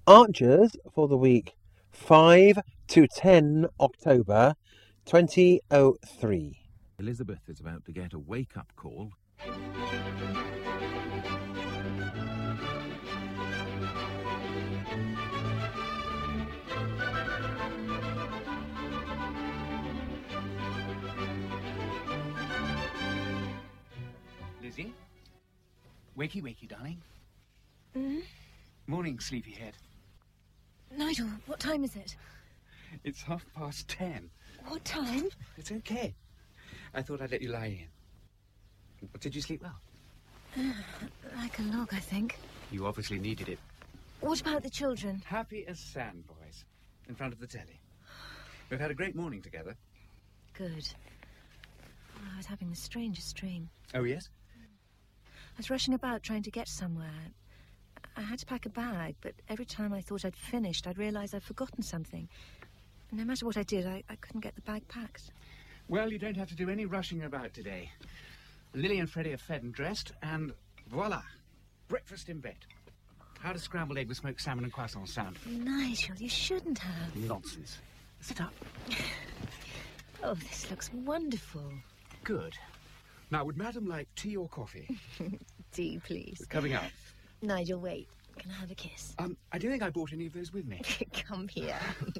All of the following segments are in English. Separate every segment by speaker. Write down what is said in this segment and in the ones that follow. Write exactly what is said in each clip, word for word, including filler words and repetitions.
Speaker 1: Archers for the week five to ten October twenty oh three.
Speaker 2: Elizabeth is about to get a wake-up call.
Speaker 3: Lizzie? Wakey, wakey, darling.
Speaker 4: Mm-hmm.
Speaker 3: Morning, sleepyhead.
Speaker 4: Nigel, what time is it?
Speaker 3: It's half past ten.
Speaker 4: What time?
Speaker 3: It's okay. I thought I'd let you lie in. But did you sleep well?
Speaker 4: Uh, like a log, I think.
Speaker 3: You obviously needed it.
Speaker 4: What about the children?
Speaker 3: Happy as sand, boys. In front of the telly. We've had a great morning together.
Speaker 4: Good. Oh, I was having the strangest dream.
Speaker 3: Oh, yes?
Speaker 4: I was rushing about trying to get somewhere. I had to pack a bag, but every time I thought I'd finished, I'd realise I'd forgotten something. And no matter what I did, I, I couldn't get the bag packed.
Speaker 3: Well, you don't have to do any rushing about today. Lily and Freddie are fed and dressed, and voila, breakfast in bed. How does scrambled egg with smoked salmon and croissants sound?
Speaker 4: Nigel, you shouldn't have.
Speaker 3: Nonsense. Sit up.
Speaker 4: Oh, this looks wonderful.
Speaker 3: Good. Now, would Madam like tea or coffee?
Speaker 4: Tea, please.
Speaker 3: Coming up.
Speaker 4: Nigel, wait. Can I have a kiss?
Speaker 3: Um, I don't think I brought any of those with me.
Speaker 4: Come here.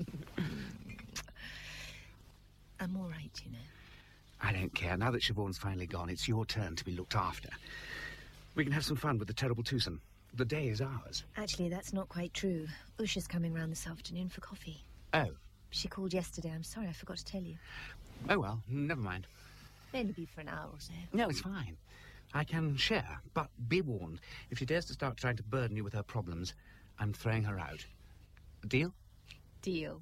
Speaker 4: I'm all right, you know.
Speaker 3: I don't care. Now that Siobhan's finally gone, it's your turn to be looked after. We can have some fun with the terrible twosome. The day is ours.
Speaker 4: Actually, that's not quite true. Usha's coming round this afternoon for coffee.
Speaker 3: Oh.
Speaker 4: She called yesterday. I'm sorry, I forgot to tell you.
Speaker 3: Oh, well, never mind.
Speaker 4: Maybe be for an hour or so.
Speaker 3: No, it's fine. I can share, but be warned. If she dares to start trying to burden you with her problems, I'm throwing her out. Deal?
Speaker 4: Deal.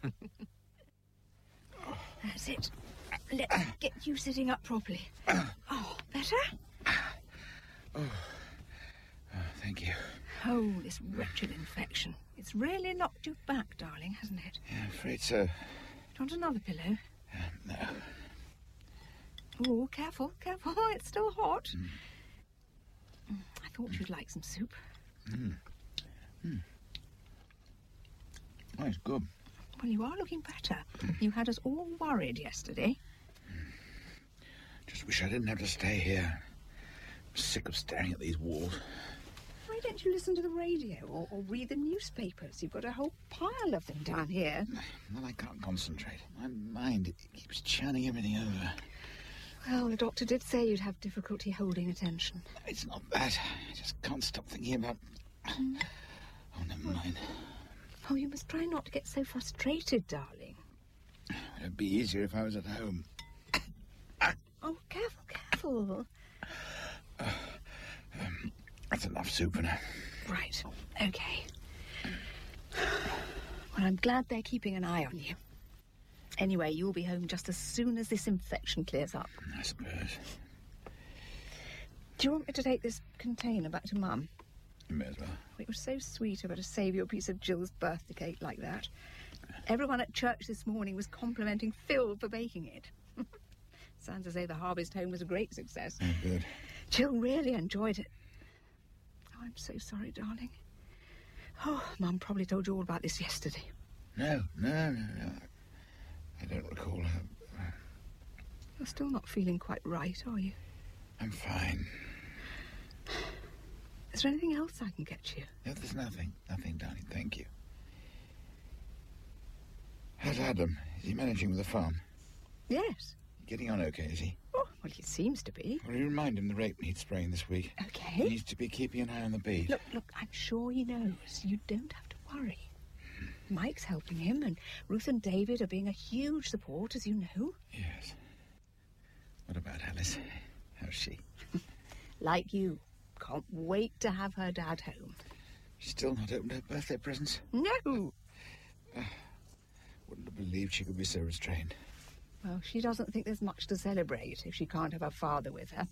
Speaker 4: That's it. Let's get you sitting up properly. Oh, better?
Speaker 3: Oh. Oh, thank you.
Speaker 5: Oh, this wretched infection. It's really knocked you back, darling, hasn't it?
Speaker 3: Yeah, I'm afraid so.
Speaker 5: Do you want another pillow?
Speaker 3: Uh, no.
Speaker 5: Oh, careful, careful. It's still hot.
Speaker 3: Mm.
Speaker 5: Mm, I thought you'd like some soup.
Speaker 3: Mm. Mm. Oh, it's good.
Speaker 5: Well, you are looking better. You had us all worried yesterday.
Speaker 3: Just wish I didn't have to stay here. I'm sick of staring at these walls.
Speaker 5: Why don't you listen to the radio or, or read the newspapers? You've got a whole pile of them down here.
Speaker 3: Well, I can't concentrate. My mind, it keeps churning everything over.
Speaker 5: Well, the doctor did say you'd have difficulty holding attention.
Speaker 3: It's not that. I just can't stop thinking about...
Speaker 5: Mm.
Speaker 3: Oh, never mind.
Speaker 5: Oh, you must try not to get so frustrated, darling.
Speaker 3: It'd be easier if I was at home.
Speaker 5: Oh, careful, careful.
Speaker 3: Uh, um, that's enough soup for now.
Speaker 5: Right, okay. Well, I'm glad they're keeping an eye on you. Anyway, you'll be home just as soon as this infection clears up.
Speaker 3: I suppose.
Speaker 5: Do you want me to take this container back to Mum?
Speaker 3: You may as well.
Speaker 5: It was so sweet of her to save you a piece of Jill's birthday cake like that. Everyone at church this morning was complimenting Phil for baking it. Sounds as though the Harvest Home was a great success.
Speaker 3: Oh, good.
Speaker 5: Jill really enjoyed it. Oh, I'm so sorry, darling. Oh, Mum probably told you all about this yesterday.
Speaker 3: No, no, no, no. I don't recall her.
Speaker 5: You're still not feeling quite right, are you?
Speaker 3: I'm fine.
Speaker 5: Is there anything else I can get you?
Speaker 3: No, there's nothing. Nothing, darling. Thank you. How's Adam? Is he managing with the farm?
Speaker 5: Yes.
Speaker 3: Getting on okay, is he?
Speaker 5: Oh, well, he seems to be.
Speaker 3: Well, you remind him the rape needs spraying this week.
Speaker 5: Okay.
Speaker 3: He needs to be keeping an eye on the bees.
Speaker 5: Look, look, I'm sure he knows. You don't have to worry. Mike's helping him, and Ruth and David are being a huge support, as you know.
Speaker 3: Yes. What about Alice? How's she?
Speaker 5: Like you. Can't wait to have her dad home.
Speaker 3: She's still not opened her birthday presents?
Speaker 5: No.
Speaker 3: Uh, wouldn't have believed she could be so restrained.
Speaker 5: Well, she doesn't think there's much to celebrate if she can't have her father with her.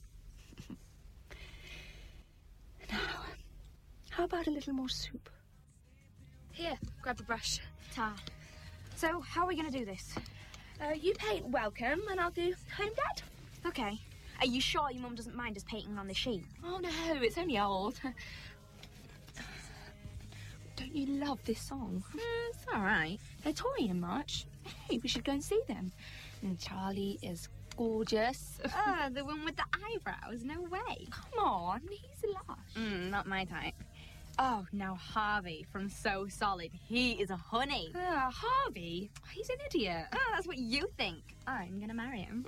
Speaker 5: Now, how about a little more soup?
Speaker 6: Here, grab a brush. Ta. So, how are we going to do this? Uh, you paint welcome and I'll do home dad. Okay. Are you sure your mum doesn't mind us painting on the sheet?
Speaker 5: Oh, no, it's only old.
Speaker 6: don't you love this song?
Speaker 5: Mm, it's all right.
Speaker 6: They're touring in March. Hey, we should go and see them. And Charlie is gorgeous.
Speaker 5: Ah, the one with the eyebrows? No way.
Speaker 6: Come on, he's lush.
Speaker 5: Mm, not my type. Oh, now Harvey from So Solid. He is a honey.
Speaker 6: Ah, Harvey? He's an idiot.
Speaker 5: Oh, that's what you think. I'm gonna marry him.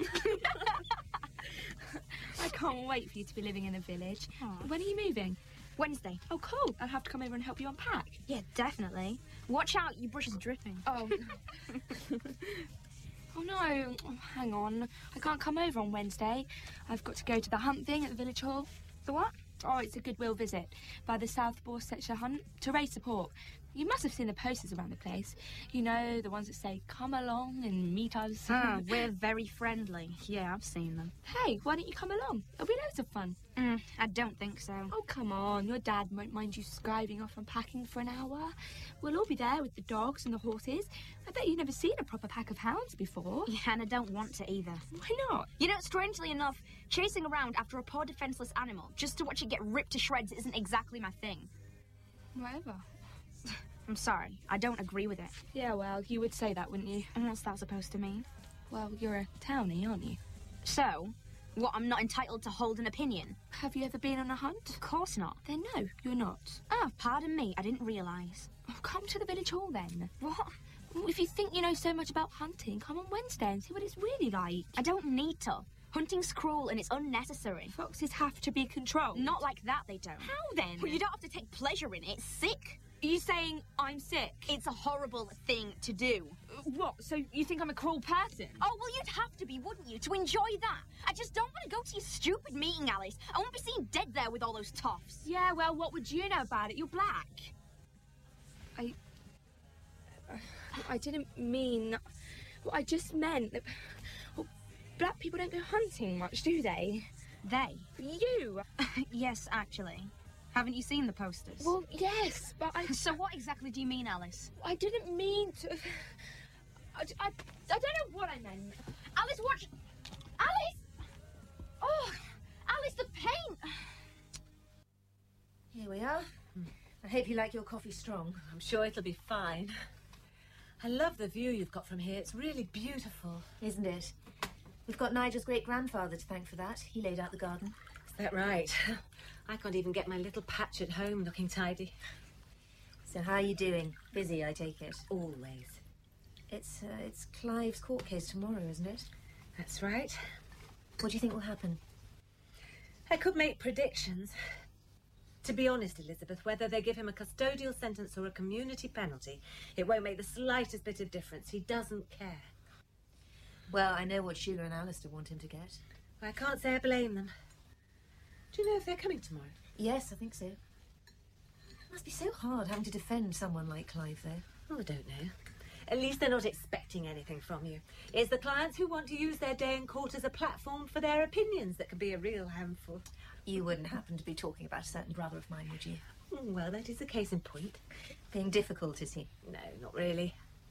Speaker 6: I can't wait for you to be living in a village.
Speaker 5: Aw.
Speaker 6: When are you moving?
Speaker 5: Wednesday.
Speaker 6: Oh, cool. I'll have to come over and help you unpack.
Speaker 5: Yeah, definitely. Watch out, your brush is dripping.
Speaker 6: Oh. Oh, no. Oh, hang on. I can't come over on Wednesday. I've got to go to the hunt thing at the village hall.
Speaker 5: The what?
Speaker 6: Oh, it's a goodwill visit by the South Borsetshire Hunt to raise support. You must have seen the posters around the place. You know, the ones that say, come along and meet us.
Speaker 5: Ah, we're very friendly. Yeah, I've seen them.
Speaker 6: Hey, why don't you come along? It'll be loads of fun.
Speaker 5: Mm, I don't think so.
Speaker 6: Oh, come on. Your dad won't mind you skiving off and packing for an hour. We'll all be there with the dogs and the horses. I bet you've never seen a proper pack of hounds before.
Speaker 5: Yeah, and I don't want to either.
Speaker 6: Why not?
Speaker 5: You know, strangely enough, chasing around after a poor defenseless animal just to watch it get ripped to shreds isn't exactly my thing.
Speaker 6: Whatever.
Speaker 5: I'm sorry, I don't agree with it.
Speaker 6: Yeah, well, you would say that, wouldn't you?
Speaker 5: And what's that supposed to mean?
Speaker 6: Well, you're a townie, aren't you?
Speaker 5: So, what, I'm not entitled to hold an opinion?
Speaker 6: Have you ever been on a hunt?
Speaker 5: Of course not.
Speaker 6: Then no, you're not.
Speaker 5: Oh, pardon me, I didn't realise.
Speaker 6: Oh, come to the village hall then.
Speaker 5: What?
Speaker 6: Well, if you think you know so much about hunting, come on Wednesday and see what it's really like.
Speaker 5: I don't need to. Hunting's cruel and it's unnecessary.
Speaker 6: Foxes have to be controlled.
Speaker 5: Not like that, they don't.
Speaker 6: How then?
Speaker 5: Well, you don't have to take pleasure in it. It's sick.
Speaker 6: Are you saying I'm sick?
Speaker 5: It's a horrible thing to do.
Speaker 6: Uh, what? So you think I'm a cruel person?
Speaker 5: Oh, well, you'd have to be, wouldn't you, to enjoy that? I just don't want to go to your stupid meeting, Alice. I won't be seen dead there with all those toffs.
Speaker 6: Yeah, well, what would you know about it? You're black. I... I didn't mean... Well, I just meant that... Well, black people don't go hunting much, do they?
Speaker 5: They?
Speaker 6: You!
Speaker 5: Yes, actually. Haven't you seen the posters?
Speaker 6: Well, yes, but I...
Speaker 5: So what exactly do you mean, Alice?
Speaker 6: I didn't mean to... I, I, I don't know what I meant.
Speaker 5: Alice, watch... Alice! Oh, Alice, the paint!
Speaker 4: Here we are. I hope you like your coffee strong.
Speaker 7: I'm sure it'll be fine. I love the view you've got from here. It's really beautiful.
Speaker 4: Isn't it? We've got Nigel's great-grandfather to thank for that. He laid out the garden.
Speaker 7: Is that right? I can't even get my little patch at home looking tidy.
Speaker 4: So how are you doing? Busy, I take it.
Speaker 7: Always.
Speaker 4: It's, uh, it's Clive's court case tomorrow, isn't it?
Speaker 7: That's right.
Speaker 4: What do you think will happen?
Speaker 7: I could make predictions. To be honest, Elizabeth, whether they give him a custodial sentence or a community penalty, it won't make the slightest bit of difference. He doesn't care.
Speaker 4: Well, I know what Sheila and Alistair want him to get.
Speaker 7: I can't say I blame them. Do you know if they're coming tomorrow?
Speaker 4: Yes, I think so. It must be so hard having to defend someone like Clive, though.
Speaker 7: Oh, I don't know. At least they're not expecting anything from you. It's the clients who want to use their day in court as a platform for their opinions that can be a real handful.
Speaker 4: You wouldn't happen to be talking about a certain brother of mine, would you?
Speaker 7: Well, that is a case in point.
Speaker 4: Being difficult, is he?
Speaker 7: No, not really.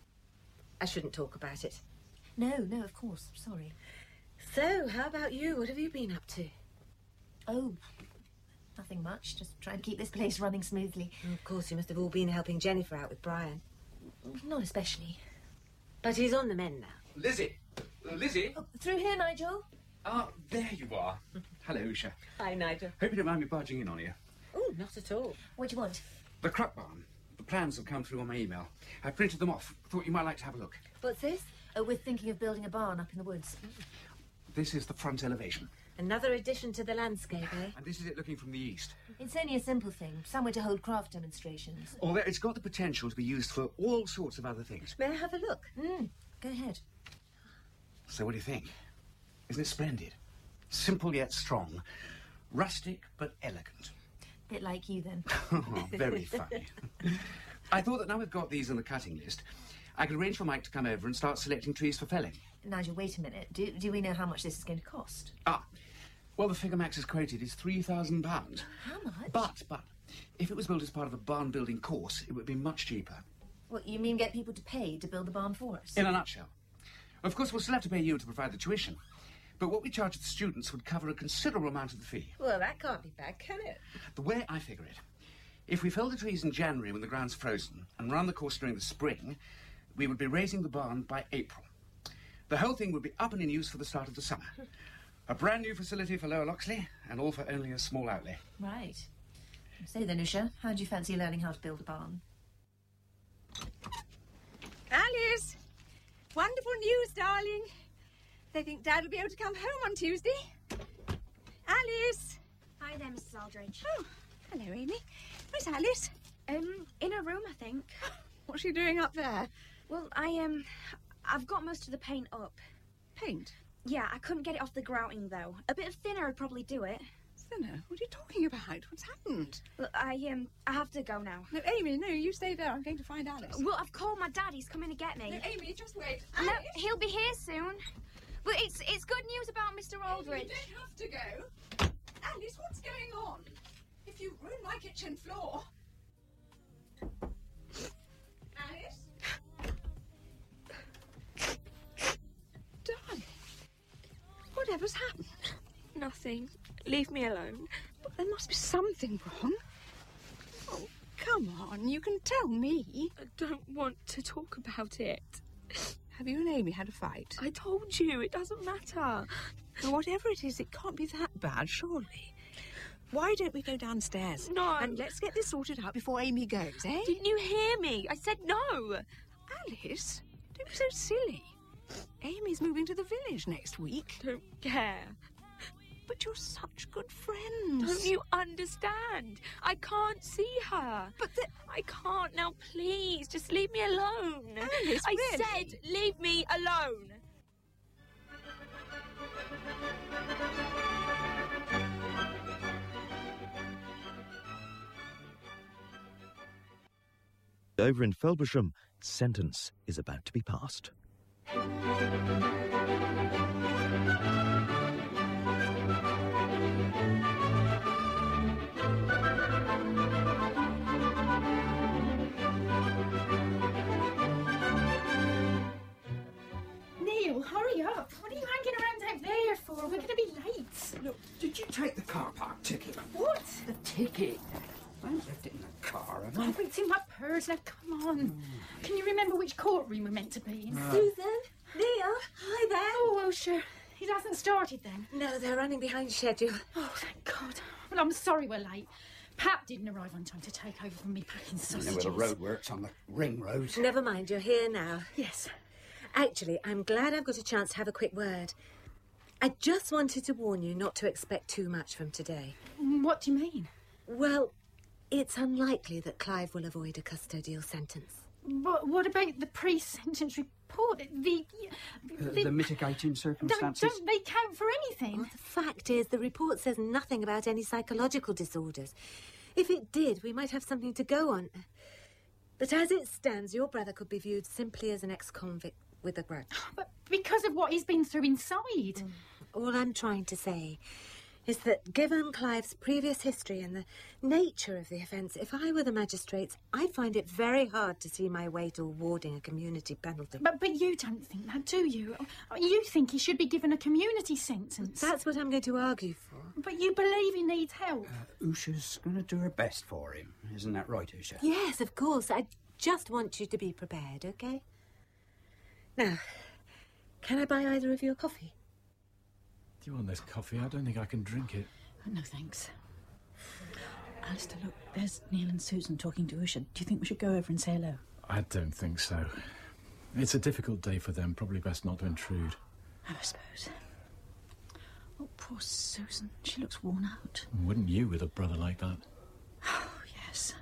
Speaker 7: I shouldn't talk about it.
Speaker 4: No, no, of course. Sorry.
Speaker 7: So, how about you? What have you been up to?
Speaker 4: Oh, nothing much. Just trying to keep this place running smoothly.
Speaker 7: Of course, you must have all been helping Jennifer out with Brian.
Speaker 4: Not especially.
Speaker 7: But he's on the mend now.
Speaker 3: Lizzie! Lizzie!
Speaker 4: Oh, through here, Nigel.
Speaker 3: Ah, there you are. Hello, Usha.
Speaker 7: Hi, Nigel.
Speaker 3: Hope you don't mind me barging in on you.
Speaker 7: Oh, not at all.
Speaker 4: What do you want?
Speaker 3: The Cruck Barn. The plans have come through on my email. I printed them off. Thought you might like to have a look.
Speaker 7: What's this?
Speaker 4: Oh, we're thinking of building a barn up in the woods.
Speaker 3: This is the front elevation.
Speaker 7: Another addition to the landscape, eh?
Speaker 3: And this is it looking from the east.
Speaker 4: It's only a simple thing. Somewhere to hold craft demonstrations.
Speaker 3: Although it's got the potential to be used for all sorts of other things.
Speaker 7: May I have a look?
Speaker 4: Mm, go ahead.
Speaker 3: So what do you think? Isn't it splendid? Simple yet strong. Rustic but elegant.
Speaker 4: Bit like you, then.
Speaker 3: Oh, very funny. I thought that now we've got these on the cutting list, I could arrange for Mike to come over and start selecting trees for felling.
Speaker 4: Nigel, wait a minute. Do, do we know how much this is going to cost?
Speaker 3: Ah, well, the figure Max has quoted is three thousand pounds.
Speaker 4: How much?
Speaker 3: But, but, if it was built as part of a barn-building course, it would be much cheaper.
Speaker 4: What, you mean get people to pay to build the barn for us?
Speaker 3: In a nutshell. Of course, we'll still have to pay you to provide the tuition. But what we charge the students would cover a considerable amount of the fee.
Speaker 7: Well, that can't be bad, can it?
Speaker 3: The way I figure it, If we fell the trees in January when the ground's frozen and run the course during the spring, we would be raising the barn by April. The whole thing would be up and in use for the start of the summer. A brand new facility for Lower Loxley, and all for only a small outlay.
Speaker 4: Right. So then, Usha, how do you fancy learning how to build a barn?
Speaker 5: Alice! Wonderful news, darling. They think Dad will be able to come home on Tuesday. Alice!
Speaker 6: Hi there, Missus Aldridge.
Speaker 5: Oh, hello, Amy. Where's Alice?
Speaker 6: Um, in her room, I think.
Speaker 5: What's she doing up there?
Speaker 6: Well, I, um, I've got most of the paint up.
Speaker 5: Paint?
Speaker 6: Yeah, I couldn't get it off the grouting, though. A bit of thinner would probably do it.
Speaker 5: Thinner? What are you talking about? What's happened?
Speaker 6: Well, I, um, I have to go now.
Speaker 5: No, Amy, no, you stay there. I'm going to find Alice.
Speaker 6: Well, I've called my dad. He's coming to get me.
Speaker 5: No, Amy, just wait.
Speaker 6: No,
Speaker 5: Alice?
Speaker 6: he'll be here soon. Well, it's it's good news about Mister Aldridge.
Speaker 5: Amy, you don't have to go. Alice, what's going on? If you ruin my kitchen floor... Alice? Darling, whatever's happened?
Speaker 6: Nothing. Leave me alone.
Speaker 5: But there must be something wrong. Oh, come on, you can tell me.
Speaker 6: I don't want to talk about it.
Speaker 5: Have you and Amy had a fight?
Speaker 6: I told you, it doesn't matter.
Speaker 5: Well, whatever it is, it can't be that bad, surely. Why don't we go downstairs?
Speaker 6: No.
Speaker 5: And let's get this sorted out before Amy goes, eh?
Speaker 6: Didn't you hear me? I said no.
Speaker 5: Alice, don't be so silly. Amy's moving to the village next week.
Speaker 6: Don't care.
Speaker 5: But you're such good friends.
Speaker 6: Don't you understand? I can't see her.
Speaker 5: But the...
Speaker 6: I can't now, please. Just leave me alone.
Speaker 5: Alice,
Speaker 6: I
Speaker 5: really?
Speaker 6: said leave me alone.
Speaker 8: Over in Felbersham, sentence is about to be passed.
Speaker 9: Neil, hurry up. What are you hanging around out there for? We're going to be late.
Speaker 3: Look, did you take the car park ticket?
Speaker 9: What?
Speaker 3: The ticket. I haven't left it in the car, have I?
Speaker 9: Oh, it's in my purse. Now, come on. Mm. Can you remember which courtroom we're meant to be in?
Speaker 3: No.
Speaker 7: Susan? Neil? Hi there.
Speaker 9: Oh, well, sure. It hasn't started then.
Speaker 7: No, they're running behind schedule.
Speaker 9: Oh, thank God. Well, I'm sorry we're late. Pat didn't arrive on time to take over from me packing sausages.
Speaker 3: You know where the roadworks on the ring road.
Speaker 7: Never mind, you're here now.
Speaker 9: Yes.
Speaker 7: Actually, I'm glad I've got a chance to have a quick word. I just wanted to warn you not to expect too much from today.
Speaker 9: What do you mean?
Speaker 7: Well, it's unlikely that Clive will avoid a custodial sentence.
Speaker 9: What, what about the pre-sentence report? The,
Speaker 3: The,
Speaker 9: the,
Speaker 3: the mitigating
Speaker 9: don't,
Speaker 3: circumstances.
Speaker 9: don't they count for anything?
Speaker 7: Well, the fact is, the report says nothing about any psychological disorders. If it did, we might have something to go on. But as it stands, your brother could be viewed simply as an ex-convict with a grudge.
Speaker 9: But because of what he's been through inside.
Speaker 7: Mm. All I'm trying to say is that given Clive's previous history and the nature of the offence, if I were the magistrates, I'd find it very hard to see my way to awarding a community penalty.
Speaker 9: But but you don't think that, do you? I mean, you think he should be given a community sentence.
Speaker 7: That's what I'm going to argue for.
Speaker 9: But you believe he needs help.
Speaker 3: Uh, Usha's going to do her best for him. Isn't that right, Usha?
Speaker 7: Yes, of course. I just want you to be prepared, OK? Now, can I buy either of you a coffee?
Speaker 10: Do you want this coffee? I don't think I can drink it.
Speaker 9: Oh, no, thanks. Alistair, look, there's Neil and Susan talking to Usha. Do you think we should go over and say hello?
Speaker 10: I don't think so. It's a difficult day for them. Probably best not to intrude.
Speaker 9: Oh, I suppose. Oh, poor Susan. She looks worn out.
Speaker 10: Wouldn't you with a brother like that?
Speaker 9: Oh, yes.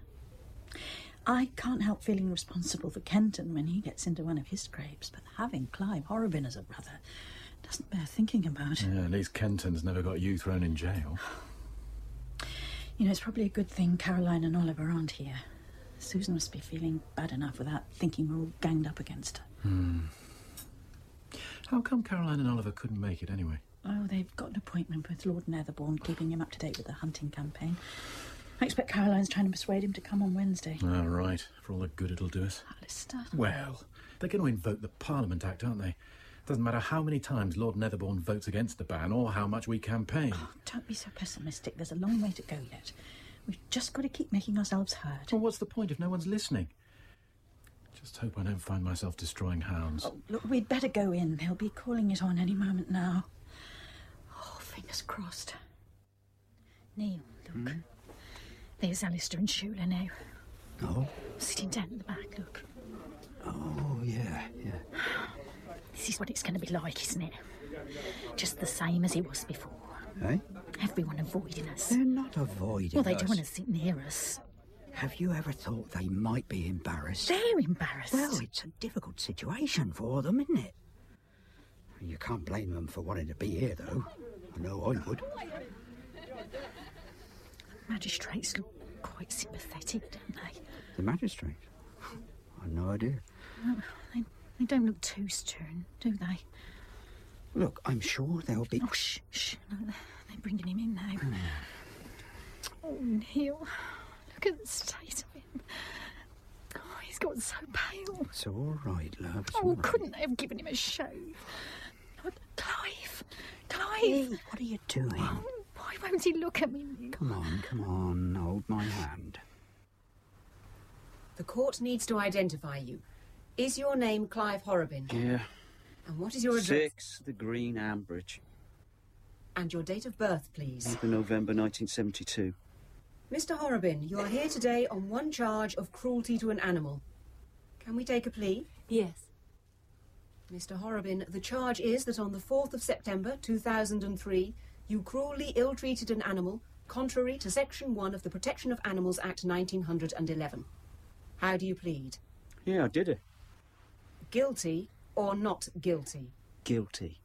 Speaker 9: I can't help feeling responsible for Kenton when he gets into one of his scrapes, but having Clive Horrobin as a brother doesn't bear thinking about.
Speaker 10: Yeah, at least Kenton's never got you thrown in jail.
Speaker 9: You know, it's probably a good thing Caroline and Oliver aren't here. Susan must be feeling bad enough without thinking we're all ganged up against her.
Speaker 10: Hmm. How come Caroline and Oliver couldn't make it anyway?
Speaker 9: Oh, they've got an appointment with Lord Netherbourne, keeping him up to date with the hunting campaign. I expect Caroline's trying to persuade him to come on Wednesday.
Speaker 10: Ah, right. For all the good it'll do us.
Speaker 9: Alistair.
Speaker 10: Well, they're going to invoke the Parliament Act, aren't they? Doesn't matter how many times Lord Netherbourne votes against the ban or how much we campaign.
Speaker 9: Oh, don't be so pessimistic. There's a long way to go yet. We've just got to keep making ourselves heard.
Speaker 10: Well, what's the point if no one's listening? Just hope I don't find myself destroying hounds.
Speaker 9: Oh, look, we'd better go in. They'll be calling it on any moment now. Oh, fingers crossed. Neil, look. Hmm? There's Alistair and Shula now.
Speaker 11: Oh?
Speaker 9: Sitting down at the back, look.
Speaker 11: Oh, yeah, yeah.
Speaker 9: This is what it's going to be like, isn't it? Just the same as it was before.
Speaker 11: Eh?
Speaker 9: Everyone avoiding us.
Speaker 11: They're not avoiding us.
Speaker 9: Well, they don't want to sit near us.
Speaker 11: Have you ever thought they might be embarrassed?
Speaker 9: They're embarrassed.
Speaker 11: Well, it's a difficult situation for them, isn't it? You can't blame them for wanting to be here, though. I know I would.
Speaker 9: Magistrates look quite sympathetic, don't they?
Speaker 11: The magistrate? I've no idea.
Speaker 9: Well, they, they don't look too stern, do they?
Speaker 11: Look, I'm sure they'll be...
Speaker 9: Oh, shh, shh. No, they're, they're bringing him in now. Oh, Neil. Look at the state of him. Oh, he's got so pale.
Speaker 11: It's all right, love. It's
Speaker 9: Oh,
Speaker 11: all right.
Speaker 9: couldn't they have given him a shave? Oh, Clive! Clive!
Speaker 11: Hey, what are you doing?
Speaker 9: Oh, why won't he look at me, Neil?
Speaker 11: Come on, come on. Hold my hand.
Speaker 12: The court needs to identify you. Is your name Clive Horrobin?
Speaker 13: Yeah.
Speaker 12: And what is your address?
Speaker 13: Six, the Green Ambridge.
Speaker 12: And your date of birth, please.
Speaker 13: eighth of November nineteen seventy-two.
Speaker 12: Mister Horrobin, you are here today on one charge of cruelty to an animal. Can we take a plea?
Speaker 7: Yes.
Speaker 12: Mister Horrobin, the charge is that on the fourth of September two thousand three, you cruelly ill-treated an animal, contrary to Section one of the Protection of Animals Act nineteen eleven. How do you plead?
Speaker 13: Yeah, I did it.
Speaker 12: Guilty or not guilty?
Speaker 13: Guilty.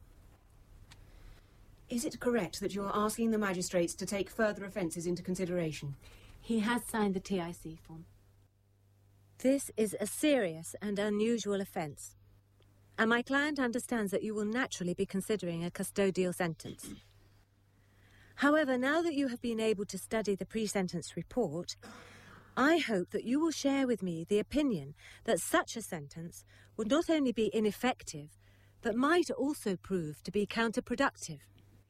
Speaker 12: Is it correct that you are asking the magistrates to take further offences into consideration?
Speaker 7: He has signed the T I C form. This is a serious and unusual offence, and my client understands that you will naturally be considering a custodial sentence. However, now that you have been able to study the pre-sentence report, I hope that you will share with me the opinion that such a sentence would not only be ineffective, but might also prove to be counterproductive.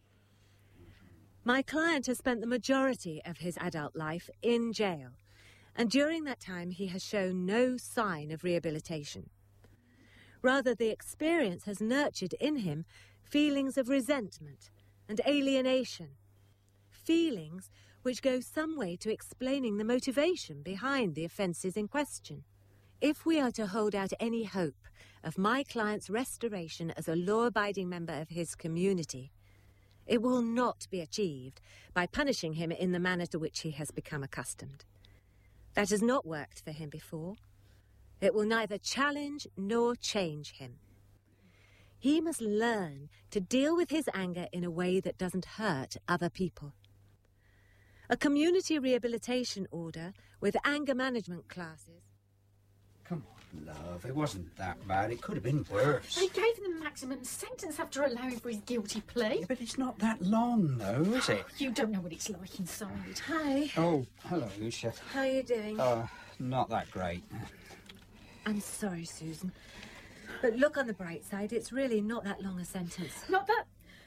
Speaker 7: My client has spent the majority of his adult life in jail, and during that time he has shown no sign of rehabilitation. Rather, the experience has nurtured in him feelings of resentment and alienation, feelings which go some way to explaining the motivation behind the offences in question. If we are to hold out any hope of my client's restoration as a law-abiding member of his community, it will not be achieved by punishing him in the manner to which he has become accustomed. That has not worked for him before. It will neither challenge nor change him. He must learn to deal with his anger in a way that doesn't hurt other people. A community rehabilitation order with anger management classes.
Speaker 11: Come on, love. It wasn't that bad. It could have been worse.
Speaker 9: They gave him the maximum sentence after allowing for his guilty plea.
Speaker 11: Yeah, but it's not that long, though, is it?
Speaker 9: You don't know what it's like inside. Hi.
Speaker 11: Oh, hello, Lucia.
Speaker 7: How are you doing?
Speaker 11: Uh, not that great.
Speaker 7: I'm sorry, Susan. But look on the bright side, it's really not that long a sentence.
Speaker 9: Not that...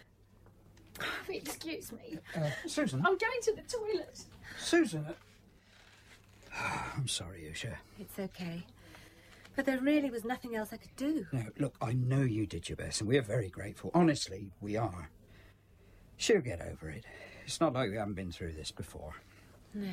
Speaker 9: Excuse me.
Speaker 11: Uh, Susan?
Speaker 9: I'm going to the toilet.
Speaker 11: Susan? I'm sorry, Lucia.
Speaker 7: It's okay. But there really was nothing else I could do.
Speaker 11: No, look, I know you did your best, and we're very grateful. Honestly, we are. She'll get over it. It's not like we haven't been through this before.
Speaker 7: No.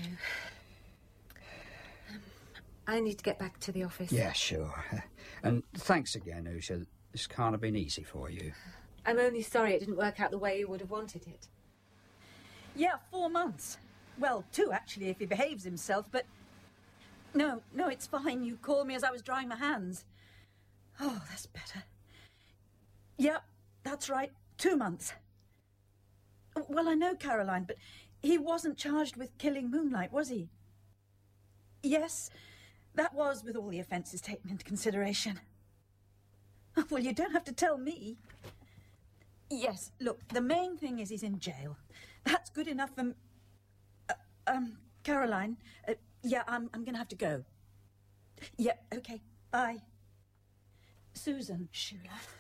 Speaker 7: Um, I need to get back to the office.
Speaker 11: Yeah, sure. Uh, and thanks again, Usha. This can't have been easy for you.
Speaker 7: I'm only sorry it didn't work out the way you would have wanted it.
Speaker 9: Yeah, four months. Well, two, actually, if he behaves himself, but... No, no, it's fine. You called me as I was drying my hands. Oh, that's better. Yep, that's right. Two months. Well, I know Caroline, but he wasn't charged with killing Moonlight, was he? Yes, that was with all the offences taken into consideration. Well, you don't have to tell me. Yes, look, the main thing is he's in jail. That's good enough for... Uh, um, Caroline, uh, yeah, I'm, I'm going to have to go. Yeah, OK, bye. Susan, Shula,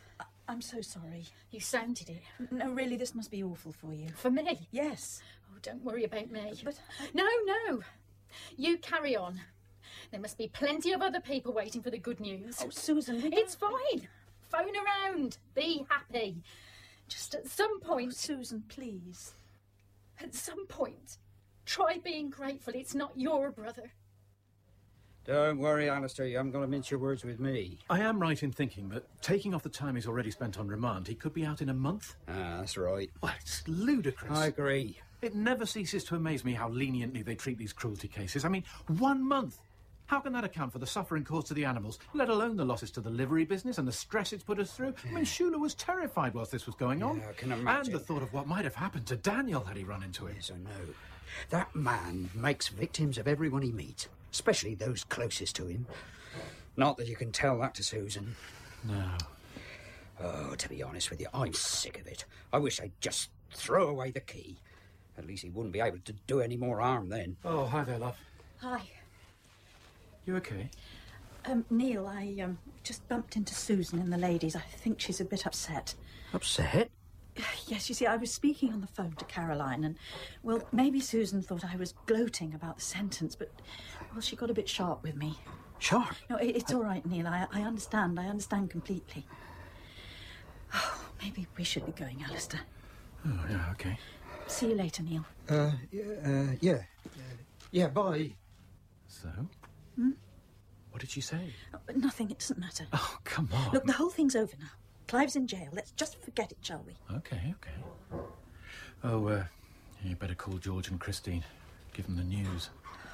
Speaker 9: I'm so sorry.
Speaker 14: You sounded it.
Speaker 9: No, really, this must be awful for you.
Speaker 14: For me?
Speaker 9: Yes.
Speaker 14: Oh, don't worry about me.
Speaker 9: But I...
Speaker 14: No, no. You carry on. There must be plenty of other people waiting for the good news.
Speaker 9: Oh, Susan, we
Speaker 14: It's fine. Phone around. Be happy. Just at some point...
Speaker 9: Oh, Susan, please.
Speaker 14: At some point, try being grateful it's not your brother.
Speaker 11: Don't worry, Alistair, you haven't got to mince your words with me.
Speaker 10: I am right in thinking that, taking off the time he's already spent on remand, he could be out in a month.
Speaker 11: Ah, that's right.
Speaker 10: Well, it's ludicrous.
Speaker 11: I agree.
Speaker 10: It never ceases to amaze me how leniently they treat these cruelty cases. I mean, one month! How can that account for the suffering caused to the animals, let alone the losses to the livery business and the stress it's put us through? I mean, Shula was terrified whilst this was going on.
Speaker 11: Yeah, I can imagine.
Speaker 10: And the thought of what might have happened to Daniel had he run into him.
Speaker 11: Yes, I know. That man makes victims of everyone he meets, especially those closest to him. Not that you can tell that to Susan.
Speaker 10: No.
Speaker 11: Oh, to be honest with you, I'm sick of it. I wish they'd just throw away the key. At least he wouldn't be able to do any more harm then.
Speaker 10: Oh, hi there, love.
Speaker 9: Hi.
Speaker 10: You okay?
Speaker 9: Um, Neil, I um, just bumped into Susan and the ladies. I think she's a bit upset.
Speaker 11: Upset?
Speaker 9: Yes, you see, I was speaking on the phone to Caroline and, well, maybe Susan thought I was gloating about the sentence, but, well, she got a bit sharp with me.
Speaker 11: Sharp?
Speaker 9: No, it, it's all right, Neil. I, I understand. I understand completely. Oh, maybe we should be going, Alistair.
Speaker 10: Oh, yeah, okay.
Speaker 9: See you later, Neil.
Speaker 11: Uh, yeah, uh, yeah. Uh, yeah, bye.
Speaker 10: So?
Speaker 9: Hmm?
Speaker 10: What did she say?
Speaker 9: Oh, but nothing, it doesn't matter.
Speaker 10: Oh, come on.
Speaker 9: Look, the whole thing's over now. Clive's in jail. Let's just forget it, shall we?
Speaker 10: Okay, okay. Oh, uh, you better call George and Christine. Give them the news.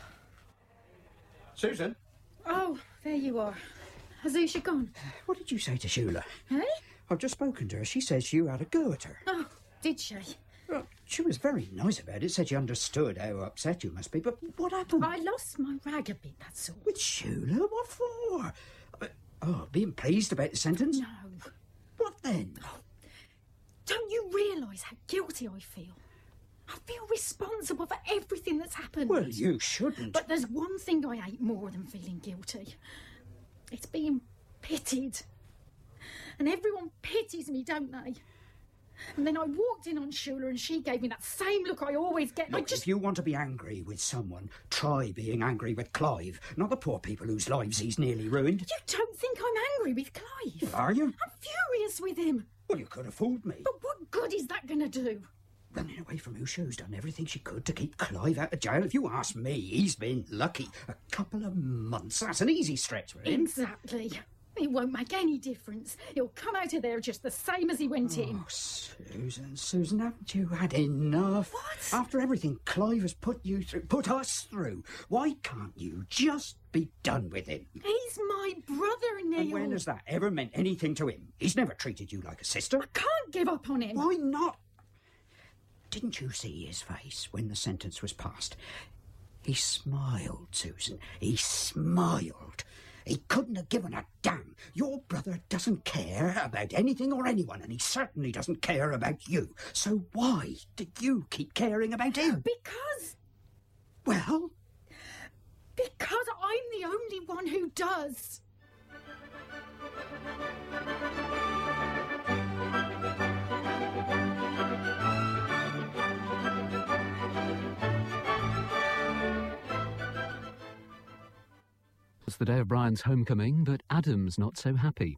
Speaker 11: Susan?
Speaker 14: Oh, there you are. Has Usha gone?
Speaker 11: What did you say to Shula?
Speaker 14: Eh?
Speaker 11: I've just spoken to her. She says you had a go at her.
Speaker 14: Oh, did she?
Speaker 11: Well, she was very nice about it, said she understood how upset you must be, but what happened?
Speaker 14: I lost my rag a bit, that's all.
Speaker 11: With Shula? What for? Uh, oh, being pleased about the sentence?
Speaker 14: No.
Speaker 11: What then?
Speaker 14: Oh, don't you realise how guilty I feel? I feel responsible for everything that's happened.
Speaker 11: Well, you shouldn't.
Speaker 14: But there's one thing I hate more than feeling guilty. It's being pitied. And everyone pities me, don't they? And then I walked in on Shula and she gave me that same look I always get.
Speaker 11: Look,
Speaker 14: I just...
Speaker 11: if you want to be angry with someone, try being angry with Clive, not the poor people whose lives he's nearly ruined.
Speaker 14: You don't think I'm angry with Clive?
Speaker 11: Are you?
Speaker 14: I'm furious with him.
Speaker 11: Well, you could have fooled me.
Speaker 14: But what good is that going to do?
Speaker 11: Running away from Usha, who's done everything she could to keep Clive out of jail. If you ask me, he's been lucky. A couple of months, that's an easy stretch for him.
Speaker 14: Exactly. It won't make any difference. He'll come out of there just the same as he went
Speaker 11: oh,
Speaker 14: in.
Speaker 11: Susan, Susan, haven't you had enough?
Speaker 14: What?
Speaker 11: After everything Clive has put you through, put us through, why can't you just be done with him?
Speaker 14: He's my brother, Neil.
Speaker 11: And when has that ever meant anything to him? He's never treated you like a sister.
Speaker 14: I can't give up on him.
Speaker 11: Why not? Didn't you see his face when the sentence was passed? He smiled, Susan. He smiled. He couldn't have given a damn. Your brother doesn't care about anything or anyone, and he certainly doesn't care about you. So why do you keep caring about him?
Speaker 14: Because...
Speaker 11: Well?
Speaker 14: Because I'm the only one who does.
Speaker 15: It's the day of Brian's homecoming, but Adam's not so happy.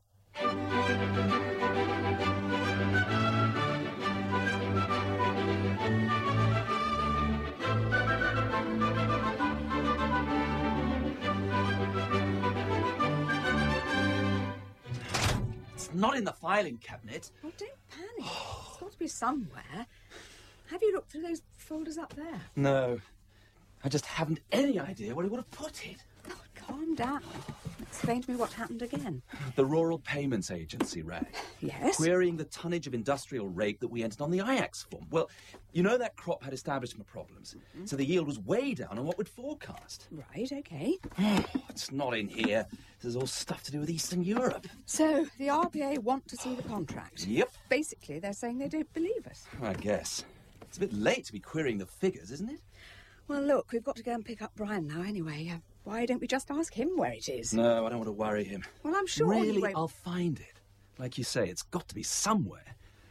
Speaker 16: It's not in the filing cabinet.
Speaker 5: Oh, don't panic. It's got to be somewhere. Have you looked through those folders up there?
Speaker 16: No. I just haven't any idea where he would have put it.
Speaker 5: Oh, calm down. Explain to me what happened again.
Speaker 16: The Rural Payments Agency, Ray.
Speaker 5: Yes?
Speaker 16: Querying the tonnage of industrial rape that we entered on the I A X form. Well, you know that crop had establishment problems, mm-hmm. so the yield was way down on what we'd forecast.
Speaker 5: Right, OK.
Speaker 16: Oh, it's not in here. There's all stuff to do with Eastern Europe.
Speaker 5: So, the R B A want to see the contract?
Speaker 16: Yep.
Speaker 5: Basically, they're saying they don't believe us.
Speaker 16: I guess. It's a bit late to be querying the figures, isn't it?
Speaker 5: Well, look, we've got to go and pick up Brian now anyway. Uh, why don't we just ask him where it is?
Speaker 16: No, I don't want to worry him.
Speaker 5: Well, I'm sure
Speaker 16: Really,
Speaker 5: he won't...
Speaker 16: I'll find it. Like you say, it's got to be somewhere.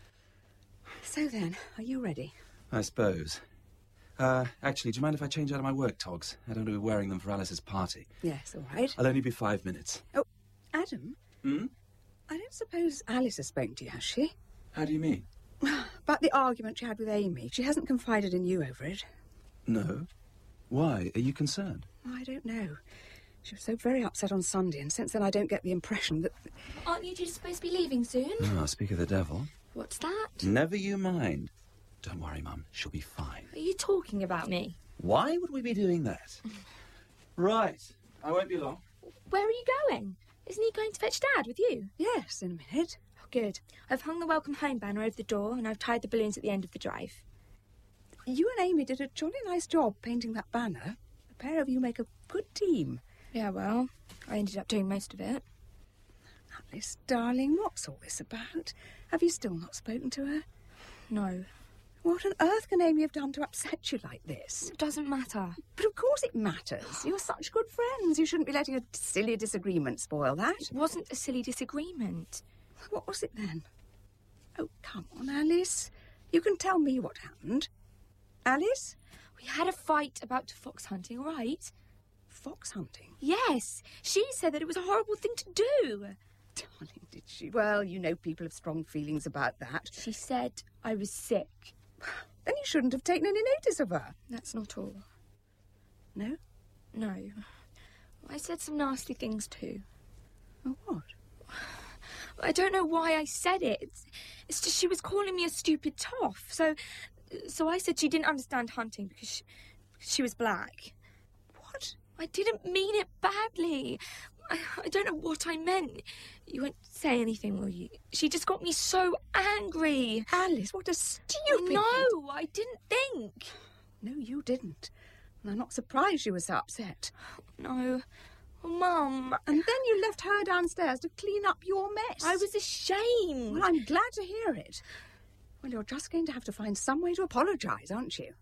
Speaker 5: So then, are you ready?
Speaker 16: I suppose. Uh, actually, do you mind if I change out of my work togs? I don't want to be wearing them for Alice's party.
Speaker 5: Yes, all right.
Speaker 16: I'll only be five minutes.
Speaker 5: Oh, Adam?
Speaker 16: Hmm?
Speaker 5: I don't suppose Alice has spoken to you, has she?
Speaker 16: How do you mean?
Speaker 5: About the argument she had with Amy. She hasn't confided in you over it.
Speaker 16: No. Why? Are you concerned?
Speaker 5: I don't know. She was so very upset on Sunday, and since then I don't get the impression that...
Speaker 6: Aren't you two supposed to be leaving soon?
Speaker 16: Oh, speak of the devil.
Speaker 6: What's that?
Speaker 16: Never you mind. Don't worry, Mum. She'll be fine.
Speaker 6: Are you talking about me?
Speaker 16: Why would we be doing that? Right. I won't be long.
Speaker 6: Where are you going? Isn't he going to fetch Dad with you?
Speaker 5: Yes, in a minute.
Speaker 6: Oh, good. I've hung the welcome home banner over the door and I've tied the balloons at the end of the drive.
Speaker 5: You and Amy did a jolly nice job painting that banner. The pair of you make a good team.
Speaker 6: Yeah, well, I ended up doing most of it.
Speaker 5: Alice, darling, what's all this about? Have you still not spoken to her?
Speaker 6: No.
Speaker 5: What on earth can Amy have done to upset you like this?
Speaker 6: It doesn't matter.
Speaker 5: But of course it matters. You're such good friends. You shouldn't be letting a silly disagreement spoil that.
Speaker 6: It wasn't a silly disagreement.
Speaker 5: What was it then? Oh, come on, Alice. You can tell me what happened. Alice?
Speaker 6: We had a fight about fox hunting, all right?
Speaker 5: Fox hunting?
Speaker 6: Yes. She said that it was a horrible thing to do.
Speaker 5: Darling, did she? Well, you know people have strong feelings about that.
Speaker 6: She said I was sick.
Speaker 5: Then you shouldn't have taken any notice of her.
Speaker 6: That's not all.
Speaker 5: No?
Speaker 6: No. I said some nasty things too.
Speaker 5: Oh, what?
Speaker 6: I don't know why I said it. It's, it's just she was calling me a stupid toff. So, so I said she didn't understand hunting because she, she was black.
Speaker 5: What?
Speaker 6: I didn't mean it badly. I, I don't know what I meant. You won't say anything, will you? She just got me so angry.
Speaker 5: Alice, what a stupid...
Speaker 6: No, I didn't think.
Speaker 5: No, you didn't. And I'm not surprised you were so upset.
Speaker 6: No. Oh, Mum.
Speaker 5: And then you left her downstairs to clean up your mess.
Speaker 6: I was ashamed.
Speaker 5: Well, I'm glad to hear it. Well, you're just going to have to find some way to apologise, aren't you?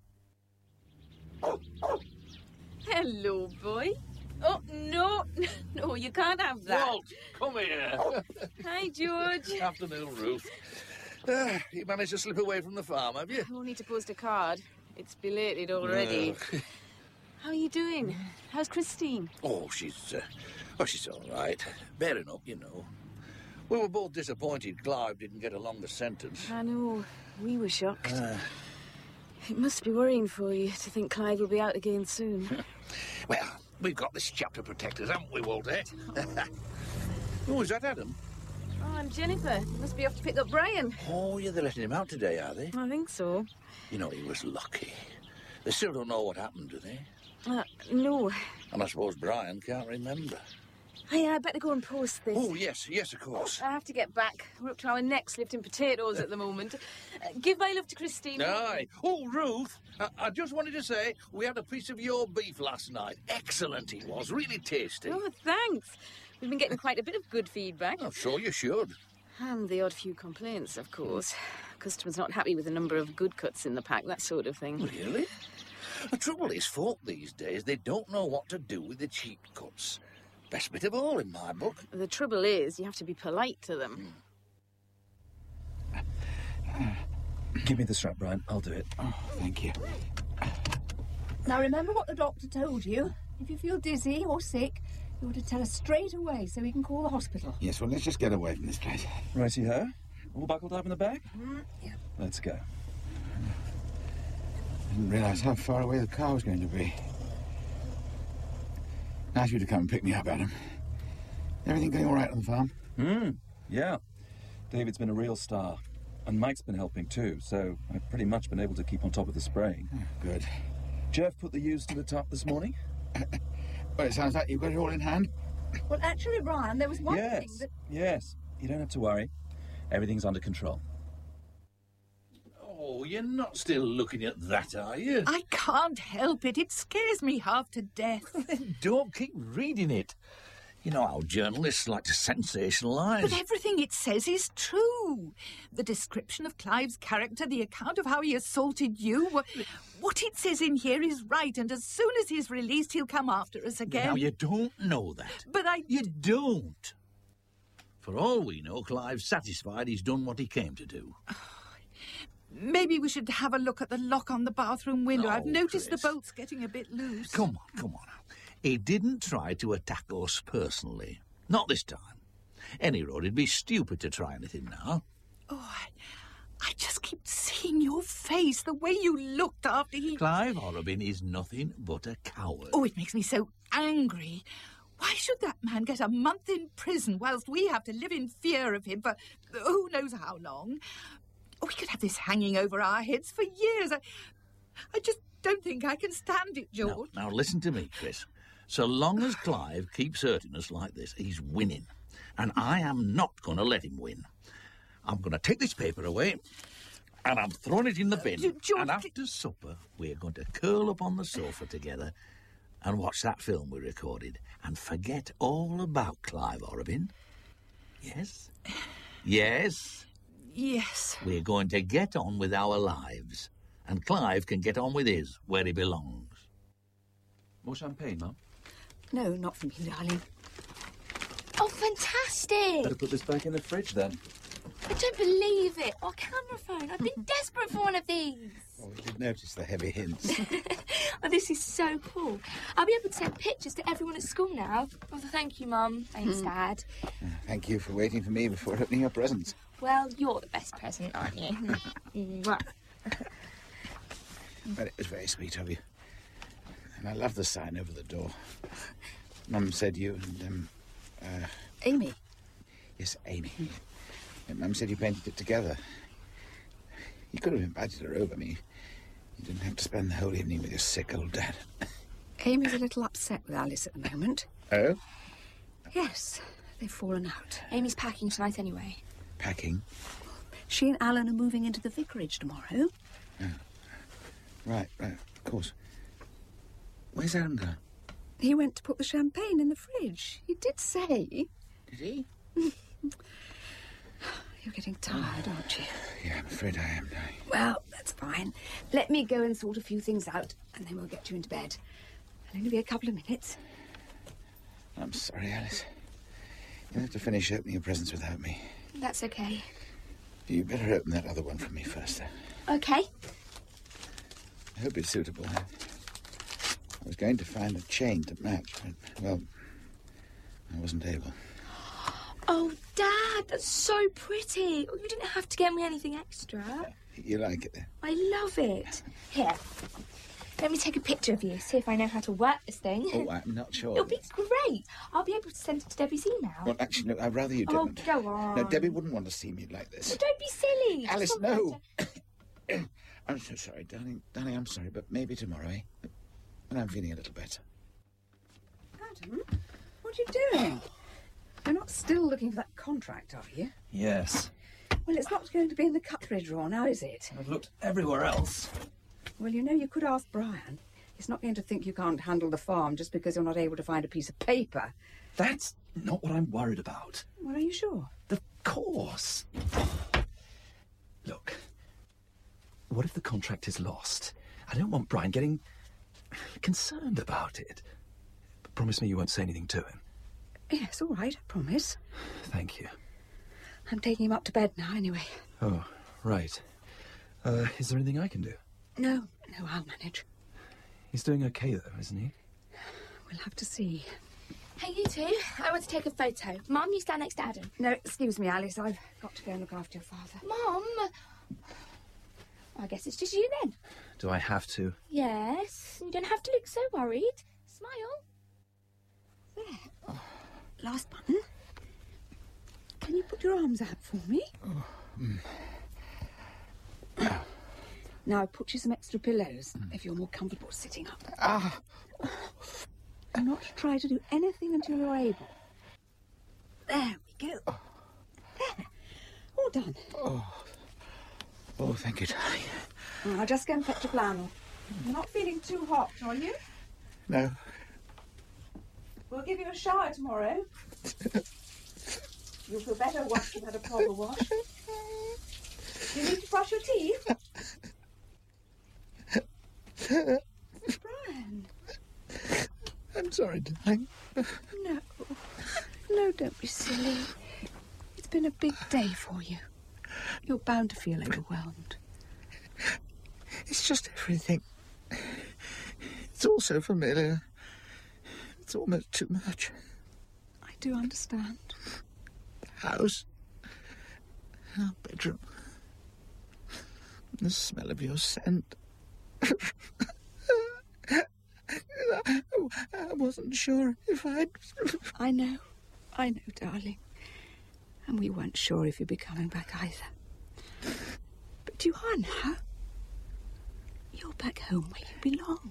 Speaker 17: Hello, boy. Oh, no, no, you can't have that.
Speaker 18: Walt, come here.
Speaker 17: Hi, George.
Speaker 18: Afternoon, Ruth. Uh, you managed to slip away from the farm, have you?
Speaker 17: Only to post a card. It's belated already.
Speaker 18: No.
Speaker 17: How are you doing? How's Christine?
Speaker 18: Oh, she's, uh, oh, she's all right. Bearing up, you know. We were both disappointed Clive didn't get a longer sentence.
Speaker 17: I know. We were shocked.
Speaker 18: Uh,
Speaker 17: It must be worrying for you to think Clive will be out again soon.
Speaker 18: Well, we've got this chap to protect us, haven't we, Walter? Oh, is that Adam?
Speaker 17: Oh, I'm Jennifer. You must be off to pick up Brian.
Speaker 18: Oh, yeah, they're letting him out today, are they?
Speaker 17: I think so.
Speaker 18: You know, he was lucky. They still don't know what happened, do they?
Speaker 17: Uh, no.
Speaker 18: And I suppose Brian can't remember.
Speaker 17: Hey, I better go and post this.
Speaker 18: Oh, yes, yes, of course.
Speaker 17: I have to get back. We're up to our necks lifting potatoes at the moment. Uh, give my love to Christine.
Speaker 18: Aye. Oh, Ruth, I, I just wanted to say we had a piece of your beef last night. Excellent it was, really tasty.
Speaker 17: Oh, thanks. We've been getting quite a bit of good feedback.
Speaker 18: I'm sure you should.
Speaker 17: And the odd few complaints, of course. Customers not happy with the number of good cuts in the pack, that sort of thing.
Speaker 18: Really? The trouble is, folk these days, they don't know what to do with the cheap cuts. Best bit of all in my book.
Speaker 17: The trouble is, you have to be polite to them.
Speaker 16: Give me the strap, Brian. I'll do it.
Speaker 1: Oh, thank you.
Speaker 5: Now, remember what the doctor told you. If you feel dizzy or sick, you ought to tell us straight away so we can call the hospital.
Speaker 1: Yes, well, let's just get away from this place.
Speaker 16: Righty-ho. All buckled up in the bag?
Speaker 5: Mm, yeah.
Speaker 16: Let's go.
Speaker 1: I didn't realise how far away the car was going to be. Nice of you to come and pick me up, Adam. Everything going all right on the farm?
Speaker 16: Hmm, yeah. David's been a real star. And Mike's been helping too, so I've pretty much been able to keep on top of the spraying.
Speaker 1: Oh, good.
Speaker 16: Jeff put the ewes to the top this morning?
Speaker 1: Well, it sounds like you've got it all in hand.
Speaker 5: Well, actually, Brian, there was one
Speaker 16: yes,
Speaker 5: thing that...
Speaker 16: yes. You don't have to worry. Everything's under control.
Speaker 18: Oh, you're not still looking at that, are you?
Speaker 19: I can't help it. It scares me half to death.
Speaker 18: Don't keep reading it. You know how journalists like to sensationalise.
Speaker 19: But everything it says is true. The description of Clive's character, the account of how he assaulted you, what, what it says in here is right, and as soon as he's released, he'll come after us again.
Speaker 18: Now, you don't know that.
Speaker 19: But I...
Speaker 18: You don't. For all we know, Clive's satisfied he's done what he came to do.
Speaker 19: Maybe we should have a look at the lock on the bathroom window.
Speaker 18: Oh,
Speaker 19: I've noticed
Speaker 18: Chris.
Speaker 19: the bolt's getting a bit loose.
Speaker 18: Come on, come on. He didn't try to attack us personally. Not this time. Any road, it'd be stupid to try anything now.
Speaker 19: Oh, I, I just keep seeing your face, the way you looked after he...
Speaker 18: Clive Horrobin is nothing but a coward.
Speaker 19: Oh, it makes me so angry. Why should that man get a month in prison whilst we have to live in fear of him for who knows how long? Oh, we could have this hanging over our heads for years. I, I just don't think I can stand it, George.
Speaker 18: Now, now listen to me, Chris. So long as Clive keeps hurting us like this, he's winning. And I am not going to let him win. I'm going to take this paper away, and I'm throwing it in the bin.
Speaker 19: Uh, George,
Speaker 18: and after supper, we're going to curl up on the sofa together and watch that film we recorded and forget all about Clive Horrobin. Yes? Yes?
Speaker 19: Yes.
Speaker 18: We're going to get on with our lives, and Clive can get on with his, where he belongs.
Speaker 16: More champagne, Mum?
Speaker 5: No, not for me, darling.
Speaker 6: Oh, fantastic!
Speaker 16: Better put this back in the fridge, then.
Speaker 6: I don't believe it. Our camera phone. I've been desperate for one of these.
Speaker 3: Oh, we did notice the heavy hints.
Speaker 6: Oh, this is so cool. I'll be able to send pictures to everyone at school now. Oh, thank you, Mum. Thanks,
Speaker 3: Mm.
Speaker 6: Dad.
Speaker 3: Uh, Thank you for waiting for me before opening your presents.
Speaker 6: Well, you're the best present, aren't you? Mwah.
Speaker 3: But it was very sweet of you. And I love the sign over the door. Mum said you and, um, uh...
Speaker 5: Amy?
Speaker 3: Yes, Amy. And Mum said you painted it together. You could have invited her over me. You didn't have to spend the whole evening with your sick old dad.
Speaker 5: Amy's a little upset with Alice at the moment.
Speaker 3: Oh?
Speaker 5: Yes, they've fallen out.
Speaker 6: Amy's packing tonight anyway.
Speaker 3: Packing?
Speaker 5: She and Alan are moving into the vicarage tomorrow.
Speaker 3: Oh. Right, right, of course. Where's Alan gone?
Speaker 5: He went to put the champagne in the fridge. He did say.
Speaker 3: Did he?
Speaker 5: You're getting tired, aren't you?
Speaker 3: Yeah, I'm afraid I am, darling.
Speaker 5: Well, that's fine. Let me go and sort a few things out, and then we'll get you into bed. It'll only be a couple of minutes.
Speaker 3: I'm sorry, Alice. You'll have to finish opening your presents without me.
Speaker 6: That's okay.
Speaker 3: You better open that other one for me first, though.
Speaker 6: Okay.
Speaker 3: I hope it's suitable. I was going to find a chain to match, but, well, I wasn't able.
Speaker 6: Oh, Dad, that's so pretty. Oh, you didn't have to get me anything extra.
Speaker 3: You like it, then?
Speaker 6: I love it. Here, let me take a picture of you, see if I know how to work this thing.
Speaker 3: Oh, I'm not sure.
Speaker 6: It'll be great. I'll be able to send it to Debbie's email.
Speaker 3: Well, actually, no, I'd rather you
Speaker 6: Oh,
Speaker 3: didn't.
Speaker 6: go on.
Speaker 3: No, Debbie wouldn't want to see me like this.
Speaker 6: Well, don't be silly.
Speaker 3: Alice,
Speaker 6: Just
Speaker 3: no. I'm so sorry, darling. Darling, I'm sorry, but maybe tomorrow, eh? When I'm feeling a little better.
Speaker 5: Adam, what are you doing? You're not still looking for that contract, are you?
Speaker 16: Yes.
Speaker 5: Well, it's not going to be in the cutlery drawer now, is it?
Speaker 16: I've looked everywhere else.
Speaker 5: Well, you know, you could ask Brian. He's not going to think you can't handle the farm just because you're not able to find a piece of paper.
Speaker 16: That's not what I'm worried about.
Speaker 5: Well, are you sure?
Speaker 16: Of course. Look, what if the contract is lost? I don't want Brian getting concerned about it. But promise me you won't say anything to him.
Speaker 5: Yes, all right, I promise.
Speaker 16: Thank you.
Speaker 5: I'm taking him up to bed now, anyway.
Speaker 16: Oh, right. Uh, is there anything I can do?
Speaker 5: No, no, I'll manage.
Speaker 16: He's doing okay, though, isn't he?
Speaker 5: We'll have to see.
Speaker 6: Hey, you two. I want to take a photo. Mum, you stand next to Adam.
Speaker 5: No, excuse me, Alice. I've got to go and look after your father.
Speaker 6: Mum! I guess it's just you then.
Speaker 16: Do I have to?
Speaker 6: Yes. You don't have to look so worried. Smile.
Speaker 5: There. Oh. Last button. Can you put your arms out for me?
Speaker 3: Oh. Mm.
Speaker 5: Now, put you some extra pillows mm. if you're more comfortable sitting up.
Speaker 3: Ah.
Speaker 5: Do not try to do anything until you're able. There we go.
Speaker 3: Oh.
Speaker 5: There. All done.
Speaker 3: Oh. Oh, thank you, darling.
Speaker 5: Well, I'll just go and fetch a flannel. You're not feeling too hot, are you?
Speaker 3: No.
Speaker 5: We'll give you a shower tomorrow. You'll feel better once you've had a proper wash. You need to brush your teeth? Brian.
Speaker 3: I'm sorry, darling.
Speaker 5: No. No, don't be silly. been a big day for you. You're bound to feel overwhelmed.
Speaker 20: It's just everything. It's all so familiar. It's almost too much.
Speaker 5: I do understand.
Speaker 20: The house, our bedroom, the smell of your scent. I wasn't sure if I'd...
Speaker 5: I know. I know, darling. And we weren't sure if you'd be coming back either. But you are now. You're back home where you belong.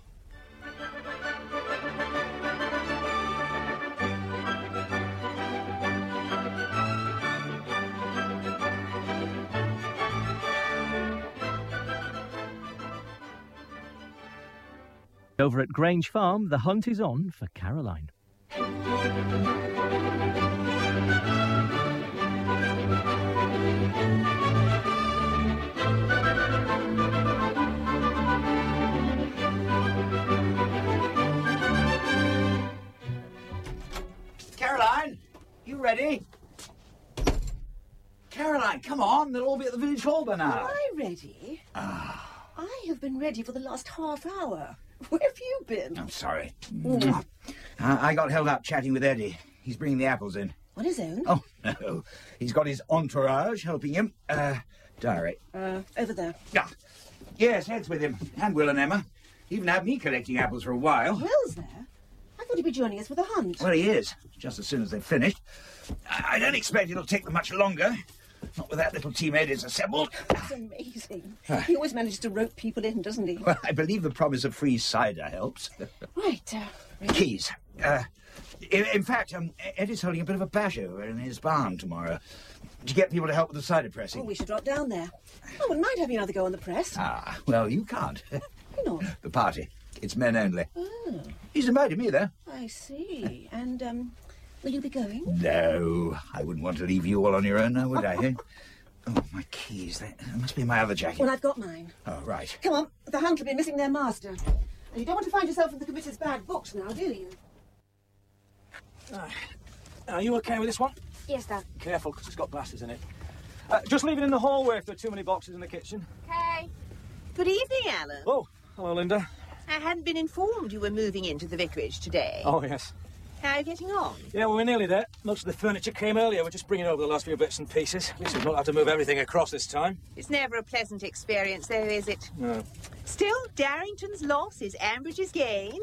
Speaker 21: Over at Grange Farm, the hunt is on for Caroline.
Speaker 22: Caroline, you ready? Caroline, come on, they'll all be at the village hall by now.
Speaker 23: Am I ready? Ah. I have been ready for the last half hour. Where have you been?
Speaker 22: I'm sorry.
Speaker 23: Mm.
Speaker 22: Uh, I got held up chatting with Eddie. He's bringing the apples in.
Speaker 23: On his own?
Speaker 22: Oh, no. He's got his entourage helping him. Uh, diary.
Speaker 23: Uh, over there.
Speaker 22: Ah, yes, Ed's with him. And Will and Emma. Even had me collecting apples for a while.
Speaker 23: Will's there? I thought he'd be joining us for the hunt.
Speaker 22: Well, he is. Just as soon as they've finished. I, I don't expect it'll take them much longer. Not with that little team Eddie's assembled.
Speaker 23: That's amazing. He always manages to rope people in, doesn't he?
Speaker 22: Well, I believe the promise of free cider helps.
Speaker 23: Right. Uh,
Speaker 22: Keys. Uh, in, in fact, um, Eddie's holding a bit of a bash over in his barn tomorrow to get people to help with the cider pressing.
Speaker 23: well, we should drop down there. I wouldn't mind having another go on the press.
Speaker 22: Ah, well, you can't.
Speaker 23: Why not?
Speaker 22: The party. It's men only.
Speaker 23: Oh,
Speaker 22: He's invited me, though.
Speaker 23: I see. And, um, will you be going?
Speaker 22: No, I wouldn't want to leave you all on your own now, would I? eh? Oh, my keys. They, they must be in my other jacket.
Speaker 23: Well, I've got mine.
Speaker 22: Oh, right.
Speaker 23: Come on, the hunt will be missing their master. And you don't want to find yourself in the committer's bad books now, do you?
Speaker 24: Uh, are you okay with this one?
Speaker 6: Yes, Dad.
Speaker 24: Careful, because it's got blasters in it. Uh, just leave it in the hallway if there are too many boxes in the kitchen.
Speaker 6: Okay.
Speaker 25: Good evening, Alan.
Speaker 24: Oh, hello, Linda.
Speaker 25: I hadn't been informed you were moving into the vicarage today.
Speaker 24: Oh, yes.
Speaker 25: How are you getting on?
Speaker 24: Yeah, well, we're nearly there. Most of the furniture came earlier. We're just bringing over the last few bits and pieces. At least we've not had to move everything across this time.
Speaker 25: It's never a pleasant experience, though, is it?
Speaker 24: No.
Speaker 25: Still, Darrington's loss is Ambridge's gain.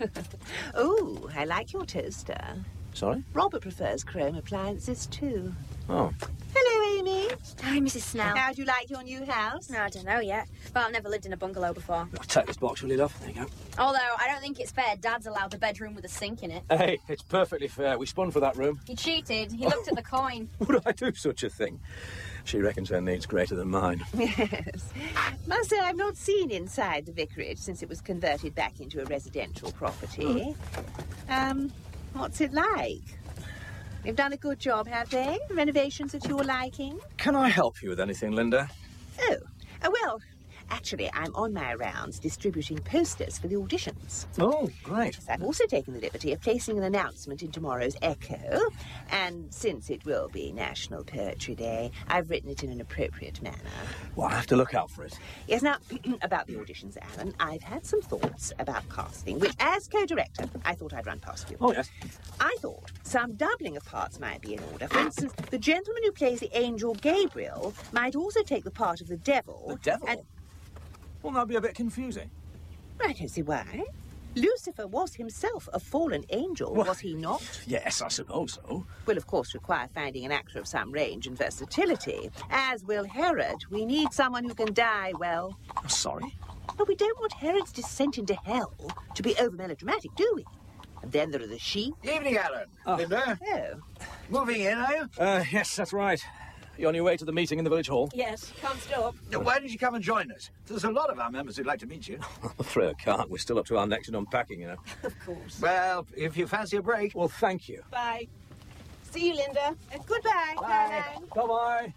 Speaker 25: Oh, I like your toaster.
Speaker 24: Sorry?
Speaker 25: Robert prefers chrome appliances, too.
Speaker 24: Oh.
Speaker 25: Hello, Amy.
Speaker 6: Hi, Missus Snell.
Speaker 25: How do you like your new house?
Speaker 6: No, I don't know yet. Well, I've never lived in a bungalow before.
Speaker 24: I'll take this box, will you, love? There you go.
Speaker 6: Although, I don't think it's fair Dad's allowed the bedroom with a sink in it.
Speaker 24: Hey, it's perfectly fair. We spun for that room.
Speaker 6: He cheated. He looked at the coin.
Speaker 24: Would I do such a thing? She reckons her need's greater than mine.
Speaker 25: Yes. Must say I've not seen inside the vicarage since it was converted back into a residential property. Um, what's it like? They've done a good job, have they? Renovations at your liking?
Speaker 24: Can I help you with anything, Linda?
Speaker 25: Oh, uh, well, actually, I'm on my rounds distributing posters for the auditions.
Speaker 24: Oh, great.
Speaker 25: Yes, I've also taken the liberty of placing an announcement in tomorrow's Echo, and since it will be National Poetry Day, I've written it in an appropriate manner.
Speaker 24: Well, I have to look out for it.
Speaker 25: Yes, now, about the auditions, Alan, I've had some thoughts about casting, which, as co-director, I thought I'd run past you.
Speaker 24: Oh, yes.
Speaker 25: I thought some doubling of parts might be in order. For instance, the gentleman who plays the angel Gabriel might also take the part of the devil.
Speaker 24: The devil?
Speaker 25: And...
Speaker 24: Well, that'd be a bit confusing.
Speaker 25: I don't see why. Lucifer was himself a fallen angel,
Speaker 24: Well,
Speaker 25: was he not?
Speaker 24: Yes, I suppose so.
Speaker 25: Will, of course, require finding an actor of some range and versatility. As will Herod, we need someone who can die well.
Speaker 24: Sorry?
Speaker 25: But we don't want Herod's descent into hell to be over-melodramatic, do we? And then there are the sheep.
Speaker 22: Evening, Alan.
Speaker 24: Oh.
Speaker 22: Linda.
Speaker 25: Oh.
Speaker 22: Moving in, are you?
Speaker 24: Uh, yes, that's right. You on your way to the meeting in the village hall?
Speaker 23: Yes, can't stop.
Speaker 22: Now, why don't you come and join us? There's a lot of our members who'd like to meet you.
Speaker 24: I'm afraid I can't. We're still up to our necks in unpacking, you know.
Speaker 23: Of course.
Speaker 22: Well, if you fancy a break.
Speaker 24: Well, thank you.
Speaker 23: Bye. See you, Linda.
Speaker 25: And goodbye,
Speaker 24: Bye.
Speaker 25: Caroline.
Speaker 24: Bye-bye.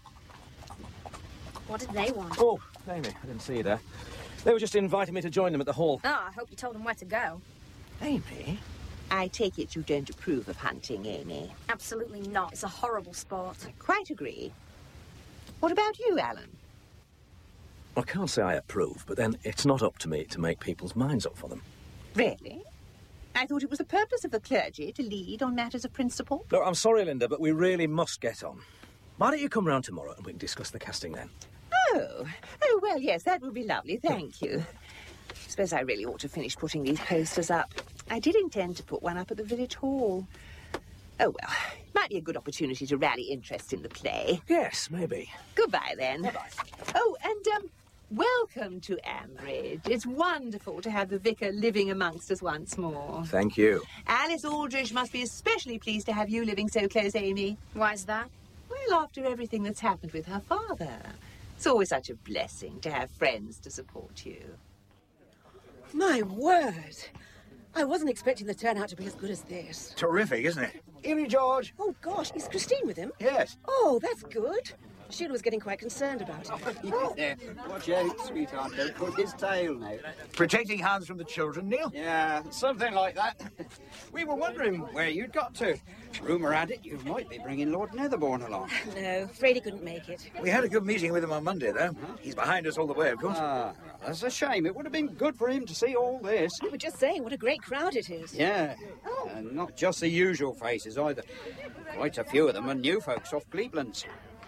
Speaker 6: What did they want?
Speaker 24: Oh, Amy, I didn't see you there. They were just inviting me to join them at the hall.
Speaker 6: Oh, I hope you told them where to go.
Speaker 24: Amy?
Speaker 25: I take it you don't approve of hunting, Amy?
Speaker 6: Absolutely not. It's a horrible sport.
Speaker 25: I quite agree. What about you, Alan?
Speaker 24: I can't say I approve, but then it's not up to me to make people's minds up for them.
Speaker 25: Really? I thought it was the purpose of the clergy to lead on matters of principle.
Speaker 24: Look, I'm sorry, Linda, but we really must get on. Why don't you come round tomorrow and we can discuss the casting then?
Speaker 25: Oh, oh, well, yes, that would be lovely, thank you. I suppose I really ought to finish putting these posters up. I did intend to put one up at the village hall. Oh, well, it might be a good opportunity to rally interest in the play.
Speaker 24: Yes, maybe.
Speaker 25: Goodbye, then. Goodbye. Oh, and, um, welcome to Ambridge. It's wonderful to have the vicar living amongst us once more.
Speaker 24: Thank you.
Speaker 25: Alice Aldrich must be especially pleased to have you living so close, Amy.
Speaker 6: Why's that?
Speaker 25: Well, after everything that's happened with her father. It's always such a blessing to have friends to support you.
Speaker 23: My word! I wasn't expecting the turnout to be as good as this.
Speaker 22: Terrific, isn't it? Evening, George.
Speaker 23: Oh, gosh, is Christine with him?
Speaker 22: Yes.
Speaker 23: Oh, that's good. Sheila was getting quite concerned about it.
Speaker 2: Oh. Yeah. Watch out, sweetheart. Don't cut his tail now.
Speaker 22: Protecting hands from the children, Neil?
Speaker 2: Yeah, something like that. We were wondering where you'd got to. Rumour had it you might be bringing Lord Netherbourne along.
Speaker 23: No, afraid he couldn't make it.
Speaker 22: We had a good meeting with him on Monday, though. He's behind us all the way, of course.
Speaker 2: Ah, that's a shame. It would have been good for him to see all this.
Speaker 23: We were just saying what a great crowd it is.
Speaker 2: Yeah, and not just the usual faces either. Quite a few of them are new folks off Cleveland's.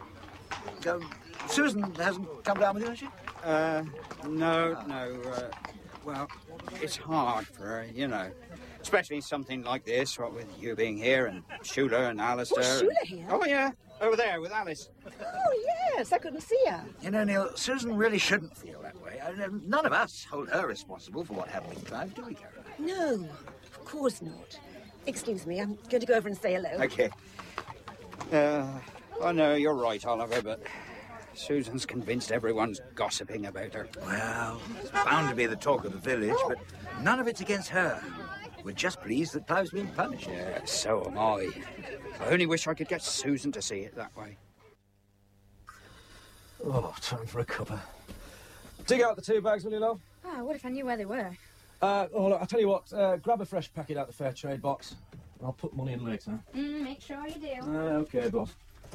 Speaker 22: Um, Susan hasn't come down with you, has she?
Speaker 2: Uh, no, no. Uh, well, it's hard for her, you know. Especially something like this, what with you being here and Shula and Alistair.
Speaker 23: Oh, Shula here?
Speaker 2: Oh, yeah. Over there with Alice.
Speaker 23: Oh, yes, I couldn't see her.
Speaker 22: You know, Neil, Susan really shouldn't feel that way. I mean, none of us hold her responsible for what happened with Clive, do we, Caroline?
Speaker 23: No, of course not. Excuse me, I'm going to go over and say hello.
Speaker 2: Okay. Uh, I know, you're right, Oliver, but Susan's convinced everyone's gossiping about her.
Speaker 22: Well, it's bound to be the talk of the village, but none of it's against her. We're just pleased that Clive's been punished.
Speaker 2: Yeah, so am I. I only wish I could get Susan to see it that way.
Speaker 24: Oh, time for a cuppa. Dig out the two bags, will you, love?
Speaker 6: Oh, what if I knew where they were?
Speaker 24: Uh, oh, look, I'll tell you what, uh, grab a fresh packet out the fair trade box. I'll put money in later.
Speaker 6: Mm, make sure you do.
Speaker 24: Uh, OK, boss.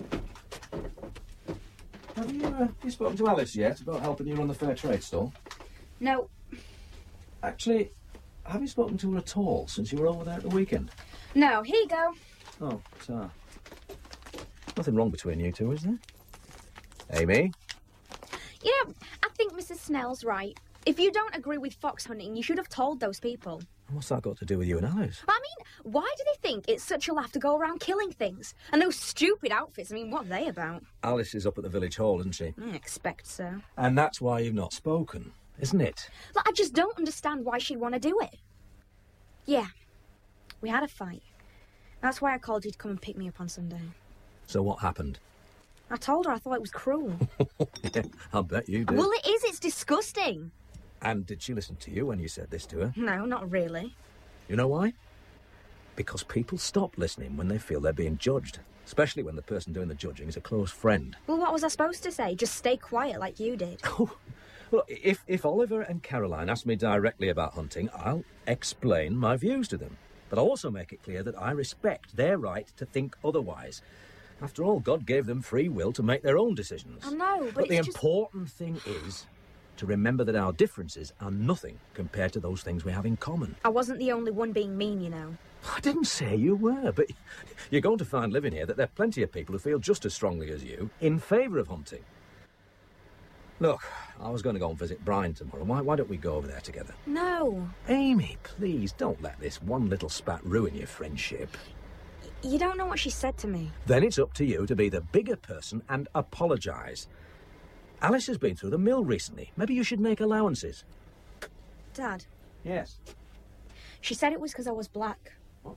Speaker 24: Have you, uh, you spoken to Alice yet about helping you run the fair trade stall?
Speaker 6: No.
Speaker 24: Actually, have you spoken to her at all since you were over there at the weekend?
Speaker 6: No, here you go.
Speaker 24: Oh, so. Nothing wrong between you two, is there? Amy?
Speaker 6: You know, I think Missus Snell's right. If you don't agree with fox hunting, you should have told those people.
Speaker 24: What's that got to do with you and Alice?
Speaker 6: I mean, why do they think it's such a laugh to go around killing things? And those stupid outfits, I mean, what are they about?
Speaker 24: Alice is up at the village hall, isn't she?
Speaker 6: I expect so.
Speaker 24: And that's why you've not spoken, isn't it?
Speaker 6: Like, I just don't understand why she'd want to do it. Yeah, we had a fight. That's why I called you to come and pick me up on Sunday.
Speaker 24: So what happened?
Speaker 6: I told her I thought it was cruel.
Speaker 24: Yeah, I bet you did.
Speaker 6: Well, it is. It's disgusting.
Speaker 24: And did she listen to you when you said this to her?
Speaker 6: No, not really.
Speaker 24: You know why? Because people stop listening when they feel they're being judged, especially when the person doing the judging is a close friend.
Speaker 6: Well, what was I supposed to say? Just stay quiet like you did?
Speaker 24: Look, if, if Oliver and Caroline ask me directly about hunting, I'll explain my views to them. But I'll also make it clear that I respect their right to think otherwise. After all, God gave them free will to make their own decisions.
Speaker 6: I know, but,
Speaker 24: But the
Speaker 6: it's just...
Speaker 24: important thing is to remember that our differences are nothing compared to those things we have in common.
Speaker 6: I wasn't the only one being mean, you know.
Speaker 24: I didn't say you were, but you're going to find living here that there are plenty of people who feel just as strongly as you in favour of hunting. Look, I was going to go and visit Brian tomorrow. Why, why don't we go over there together?
Speaker 6: No.
Speaker 24: Amy, please, don't let this one little spat ruin your friendship.
Speaker 6: You don't know what she said to me.
Speaker 24: Then it's up to you to be the bigger person and apologise. Alice has been through the mill recently. Maybe you should make allowances.
Speaker 6: Dad,
Speaker 24: Yes.
Speaker 6: she said it was because I was black.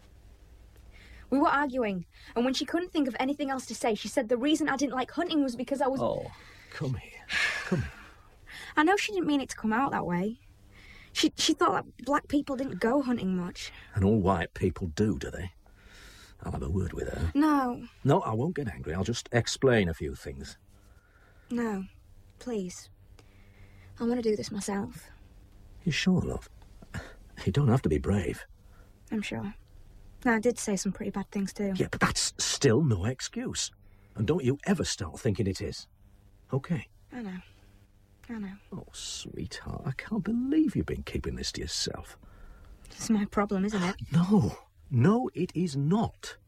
Speaker 6: We were arguing, and when she couldn't think of anything else to say, she said the reason I didn't like hunting was because I was...
Speaker 24: Oh, come here. Come here.
Speaker 6: I know she didn't mean it to come out that way. She, she thought that black people didn't go hunting much.
Speaker 24: And all white people do, do they? I'll have a word with her.
Speaker 6: No,
Speaker 24: No, I won't get angry. I'll just explain a few things.
Speaker 6: no, please. I want to do this myself.
Speaker 24: You sure, love? You don't have to be brave.
Speaker 6: I'm sure. No, I did say some pretty bad things too.
Speaker 24: Yeah, but that's still no excuse. And don't you ever start thinking it is. Okay?
Speaker 6: I know. I know.
Speaker 24: Oh, sweetheart, I can't believe you've been keeping this to yourself.
Speaker 6: It's my problem, isn't it?
Speaker 24: No. No, it is not.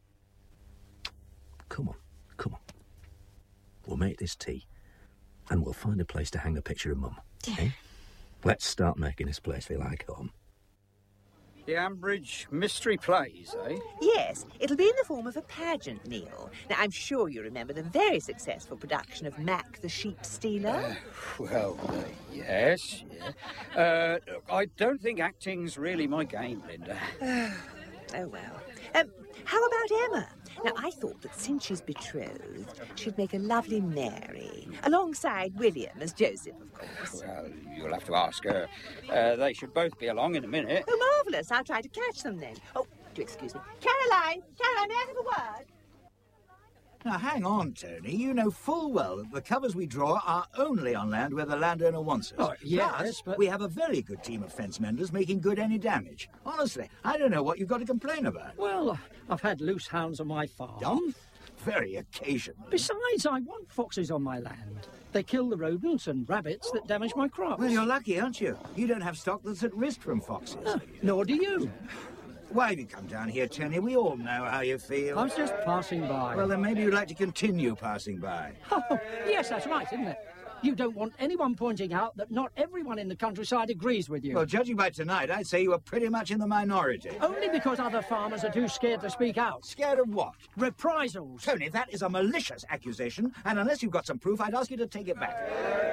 Speaker 24: Come on. Come on. We'll make this tea. And we'll find a place to hang a picture of Mum.
Speaker 6: Yeah.
Speaker 24: Eh? Let's start making this place feel like home.
Speaker 2: The Ambridge Mystery Plays, eh?
Speaker 25: Yes, it'll be in the form of a pageant, Neil. Now, I'm sure you remember the very successful production of Mac the Sheep Stealer.
Speaker 2: Uh, well, uh, yes, yeah. Uh, look, I don't think acting's really my game, Linda.
Speaker 25: Oh, well. Um, how about Emma? Now, I thought that since she's betrothed, she'd make a lovely Mary, alongside William as Joseph, of course.
Speaker 2: Well, you'll have to ask her. Uh, they should both be along in a minute.
Speaker 25: Oh, marvellous. I'll try to catch them then. Oh, do excuse me. Caroline! Caroline, may I have a word?
Speaker 22: Now, hang on, Tony. You know full well that the covers we draw are only on land where the landowner wants us.
Speaker 4: Oh, yes,
Speaker 22: Plus,
Speaker 4: but...
Speaker 22: we have a very good team of fence menders making good any damage. Honestly, I don't know what you've got to complain about.
Speaker 4: Well, I've had loose hounds on my farm.
Speaker 22: Oh, very occasionally.
Speaker 4: Besides, I want foxes on my land. They kill the rodents and rabbits that damage my crops.
Speaker 22: Well, you're lucky, aren't you? You don't have stock that's at risk from foxes.
Speaker 4: Oh, nor do you.
Speaker 22: Why have you come down here, Tony? We all know how you feel.
Speaker 4: I was just passing by.
Speaker 22: Well, then maybe you'd like to continue passing by.
Speaker 4: Oh, yes, that's right, isn't it? You don't want anyone pointing out that not everyone in the countryside agrees with you.
Speaker 22: Well, judging by tonight, I'd say you were pretty much in the minority.
Speaker 4: Only because other farmers are too scared to speak out.
Speaker 22: Scared of what?
Speaker 4: Reprisals.
Speaker 22: Tony, that is a malicious accusation, and unless you've got some proof, I'd ask you to take it back.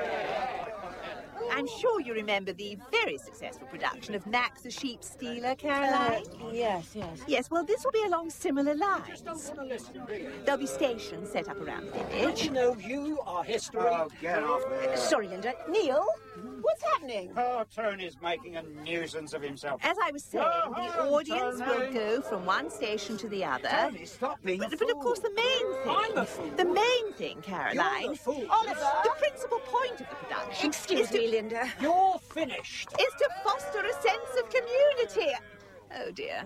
Speaker 25: I'm sure you remember the very successful production of Mac the Sheep Stealer, Caroline?
Speaker 23: Uh, yes, yes.
Speaker 25: Yes, well, this will be along similar lines. There'll be stations set up around the village.
Speaker 4: You know, you are history.
Speaker 22: Oh, get off there.
Speaker 23: Sorry, Linda. Neil, what's happening?
Speaker 2: Oh, Tony's making a nuisance of himself.
Speaker 25: As I was saying, the audience will go from one station to the other.
Speaker 22: Tony, stop being
Speaker 25: But,
Speaker 22: a
Speaker 25: but of
Speaker 22: fool.
Speaker 25: course, the main thing...
Speaker 4: I'm a fool.
Speaker 25: The main thing, Caroline...
Speaker 22: You're the fool.
Speaker 23: Oliver!
Speaker 25: The principal point of the production...
Speaker 23: Excuse
Speaker 25: is to,
Speaker 23: me, Linda.
Speaker 4: You're finished.
Speaker 25: is to foster a sense of community. Oh, dear.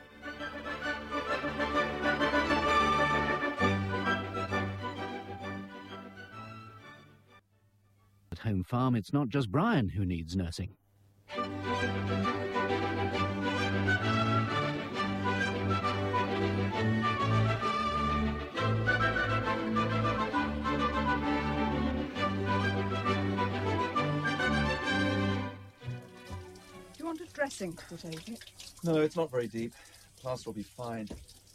Speaker 21: At Home Farm, it's not just Brian who needs nursing.
Speaker 7: Do you want a dressing to put over it?
Speaker 16: No, it's not very deep. Plaster will be fine.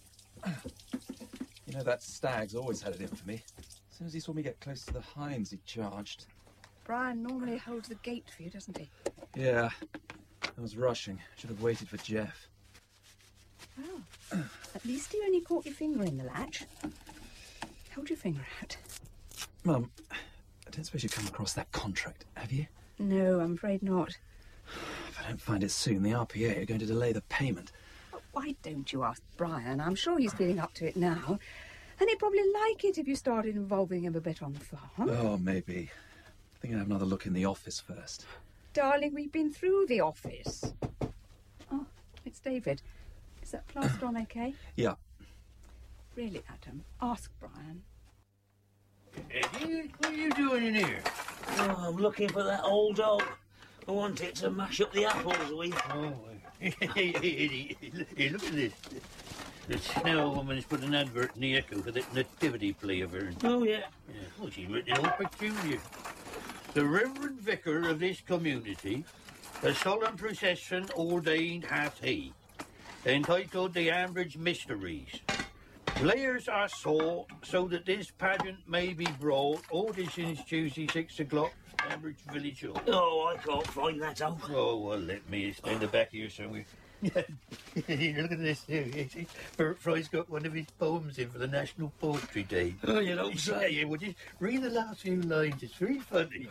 Speaker 16: You know, that stag's always had it in for me. As soon as he saw me get close to the hinds, he charged.
Speaker 7: Brian normally holds the gate for you, doesn't he?
Speaker 16: Yeah, I was rushing. Should have waited for Jeff.
Speaker 7: Oh, at least you only caught your finger in the latch. Hold your finger out.
Speaker 16: Mum, I don't suppose you've come across that contract, have you?
Speaker 7: No, I'm afraid not.
Speaker 16: If I don't find it soon, the R P A are going to delay the payment.
Speaker 7: Why don't you ask Brian? I'm sure he's feeling up to it now. And he'd probably like it if you started involving him a bit on the farm.
Speaker 16: Oh, maybe. I think I'll have another look in the office first.
Speaker 7: Darling, we've been through the office. Oh, it's David. Is that plaster on okay?
Speaker 16: Yeah.
Speaker 7: Really, Adam, ask Brian.
Speaker 8: Eddie, what are you doing in here? Oh, I'm looking for that old dog. I want it to mash up the apples with. Oh, hey, Eddie, hey, look at this. The Snow Woman's put an advert in the Echo for that nativity play of hers. Oh, yeah? Yeah. Well, she's written it all peculiar. The Reverend Vicar of this community, a solemn procession ordained hath he, entitled The Ambridge Mysteries. Players are sought so that this pageant may be brought. Auditions Tuesday, six o'clock, Ambridge Village Hall. Oh, I can't find that out. Oh, well, let me. It's in the back here somewhere. Look at this. Bert Fry's got one of his poems in for the National Poetry Day. Oh, you don't say. Yeah, well, just read the last few lines. It's very funny.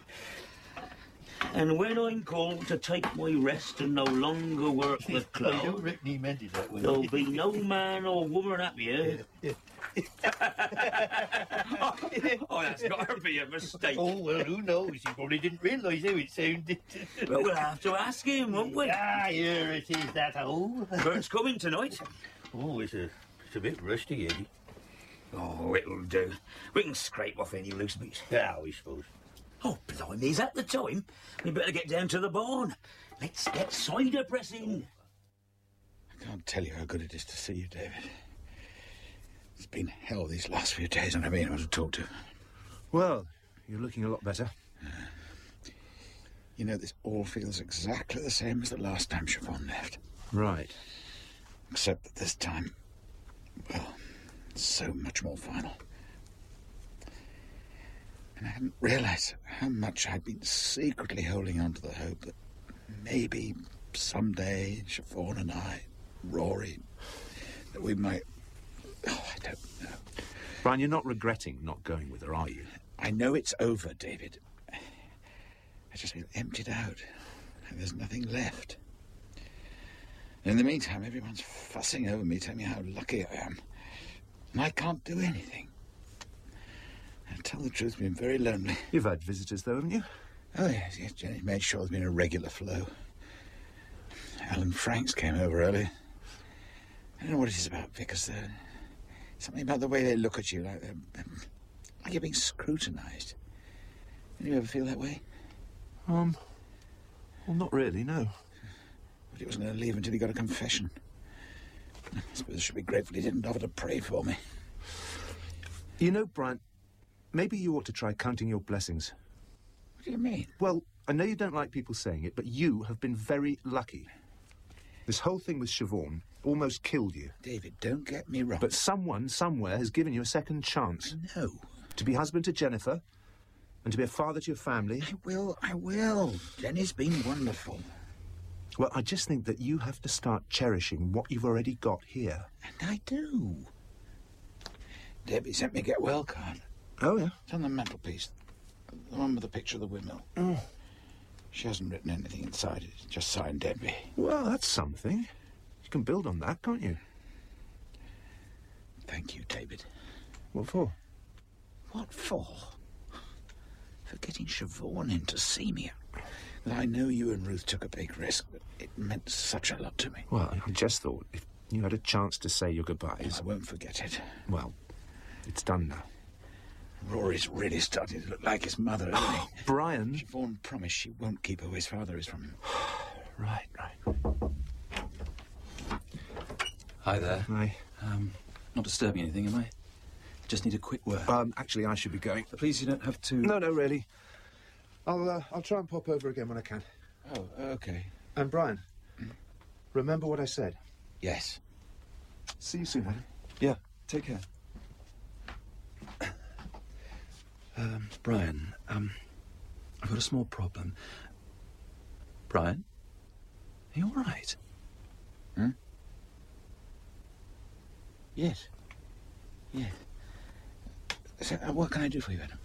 Speaker 8: And when I'm called to take my rest and no longer work the cloud, I don't reckon he meant it that way. There'll be no man or woman happier. Oh, that's got to be a mistake.
Speaker 18: Oh, well, who knows? He probably didn't realise how it sounded.
Speaker 8: Well, we'll have to ask him, won't we?
Speaker 18: Ah, here it is, that hole.
Speaker 8: Bert's coming tonight.
Speaker 18: Oh, it's a, it's a bit rusty, Eddie.
Speaker 8: Oh, it'll do. We can scrape off any loose bits.
Speaker 18: Yeah, we suppose.
Speaker 8: Oh, blimey, is that the time? We better get down to the barn. Let's get cider pressing.
Speaker 20: I can't tell you how good it is to see you, David. It's been hell these last few days, and I've been able to talk to.
Speaker 9: Well, you're looking a lot better.
Speaker 20: Uh, you know, this all feels exactly the same as the last time Siobhan left.
Speaker 9: Right.
Speaker 20: Except that this time, well, it's so much more final. And I hadn't realised how much I'd been secretly holding on to the hope that maybe someday Siobhan and I, Rory, that we might... Oh, I don't know.
Speaker 9: Brian, you're not regretting not going with her, are you?
Speaker 20: I know it's over, David. I just feel emptied out. And there's nothing left. In the meantime, everyone's fussing over me, telling me how lucky I am. And I can't do anything. And to tell the truth, I've been very lonely.
Speaker 9: You've had visitors, though, haven't you?
Speaker 20: Oh, yes, yes. Jenny made sure there's been a regular flow. Alan Franks came over earlier. I don't know what it is about Vickers, though. Something about the way they look at you, like they're, like you're being scrutinised. Did you ever feel that way?
Speaker 9: Um, well, not really, no.
Speaker 20: But he wasn't going to leave until he got a confession. I suppose I should be grateful he didn't offer to pray for me.
Speaker 9: You know, Brian, maybe you ought to try counting your blessings.
Speaker 20: What do you mean?
Speaker 9: Well, I know you don't like people saying it, but you have been very lucky. This whole thing with Siobhan almost killed you.
Speaker 20: David, don't get me wrong.
Speaker 9: But someone, somewhere, has given you a second chance.
Speaker 20: No.
Speaker 9: To be husband to Jennifer, and to be a father to your family.
Speaker 20: I will, I will. Jenny's been wonderful.
Speaker 9: Well, I just think that you have to start cherishing what you've already got here.
Speaker 20: And I do. Debbie sent me a get well card.
Speaker 9: Oh, yeah?
Speaker 20: It's on the mantelpiece. The one with the picture of the windmill.
Speaker 9: Oh.
Speaker 20: She hasn't written anything inside it. It's just signed Debbie.
Speaker 9: Well, that's something. You can build on that, can't you?
Speaker 20: Thank you, David.
Speaker 9: What for?
Speaker 20: What for? For getting Siobhan in to see me. I know you and Ruth took a big risk, but it meant such a lot to me.
Speaker 9: Well, I just thought if you had a chance to say your goodbyes...
Speaker 20: I won't forget it.
Speaker 9: Well, it's done now.
Speaker 20: Rory's really starting to look like his mother, isn't he?
Speaker 9: Brian...
Speaker 20: Siobhan promised she won't keep who his father is from him.
Speaker 9: Right, right.
Speaker 16: Hi there.
Speaker 9: Hi.
Speaker 16: Um, not disturbing anything, am I? Just need a quick word.
Speaker 9: Um, actually, I should be going.
Speaker 16: Please, you don't have to...
Speaker 9: No, no, really. I'll, uh, I'll try and pop over again when I can.
Speaker 20: Oh, okay.
Speaker 9: And Brian, remember what I said?
Speaker 20: Yes.
Speaker 9: See you soon, Adam.
Speaker 16: Yeah, take care. Um, Brian, um, I've got a small problem. Brian? Are you all right?
Speaker 20: Hmm? Yes. Yes. So, uh, what can I do for you, Adam?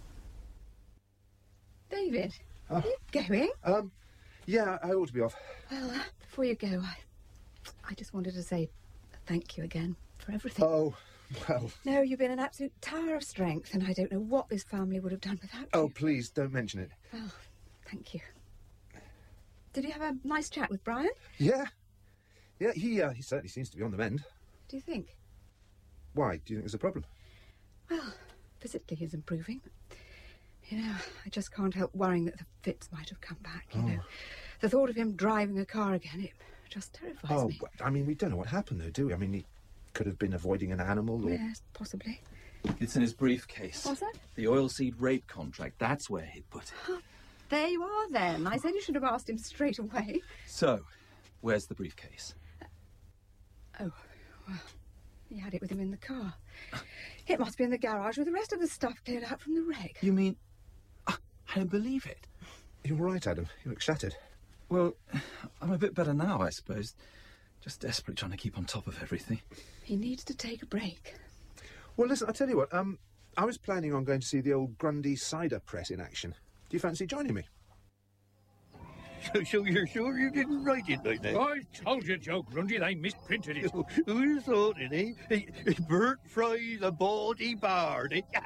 Speaker 7: David,
Speaker 9: Oh.
Speaker 7: are you going?
Speaker 9: Um, yeah, I ought to be off.
Speaker 7: Well, uh, before you go, I, I just wanted to say thank you again for everything.
Speaker 9: Oh, well...
Speaker 7: No, you've been an absolute tower of strength, and I don't know what this family would have done without you.
Speaker 9: Oh, please, don't mention it.
Speaker 7: Well, thank you. Did you have a nice chat with Brian?
Speaker 9: Yeah. Yeah, he, uh, he certainly seems to be on the mend.
Speaker 7: Do you think?
Speaker 9: Why? Do you think there's a problem?
Speaker 7: Well, physically he's improving. You know, I just can't help worrying that the fits might have come back, you
Speaker 9: Oh.
Speaker 7: know. The thought of him driving a car again, it just terrifies
Speaker 9: Oh,
Speaker 7: me.
Speaker 9: well, I mean, we don't know what happened, though, do we? I mean, he could have been avoiding an animal or...
Speaker 7: Yes, possibly.
Speaker 16: It's in his briefcase.
Speaker 7: What's that?
Speaker 16: The oilseed rape contract. That's where he'd put it.
Speaker 7: Oh, there you are, then. I said you should have asked him straight away.
Speaker 16: So, where's the briefcase?
Speaker 7: Oh, well, he had it with him in the car. It must be in the garage with the rest of the stuff cleared out from the wreck.
Speaker 16: You mean... I don't believe it.
Speaker 9: You're right, Adam. You look shattered.
Speaker 16: Well, I'm a bit better now, I suppose. Just desperately trying to keep on top of everything.
Speaker 7: He needs to take a break.
Speaker 9: Well, listen, I'll tell you what. Um, I was planning on going to see the old Grundy cider press in action. Do you fancy joining me?
Speaker 18: So, so you're sure you didn't write it like that?
Speaker 10: I told you, Joe Grundy, they misprinted it.
Speaker 18: Who'd have thought it, eh? Hey, Bert Fry's a bawdy bard, eh?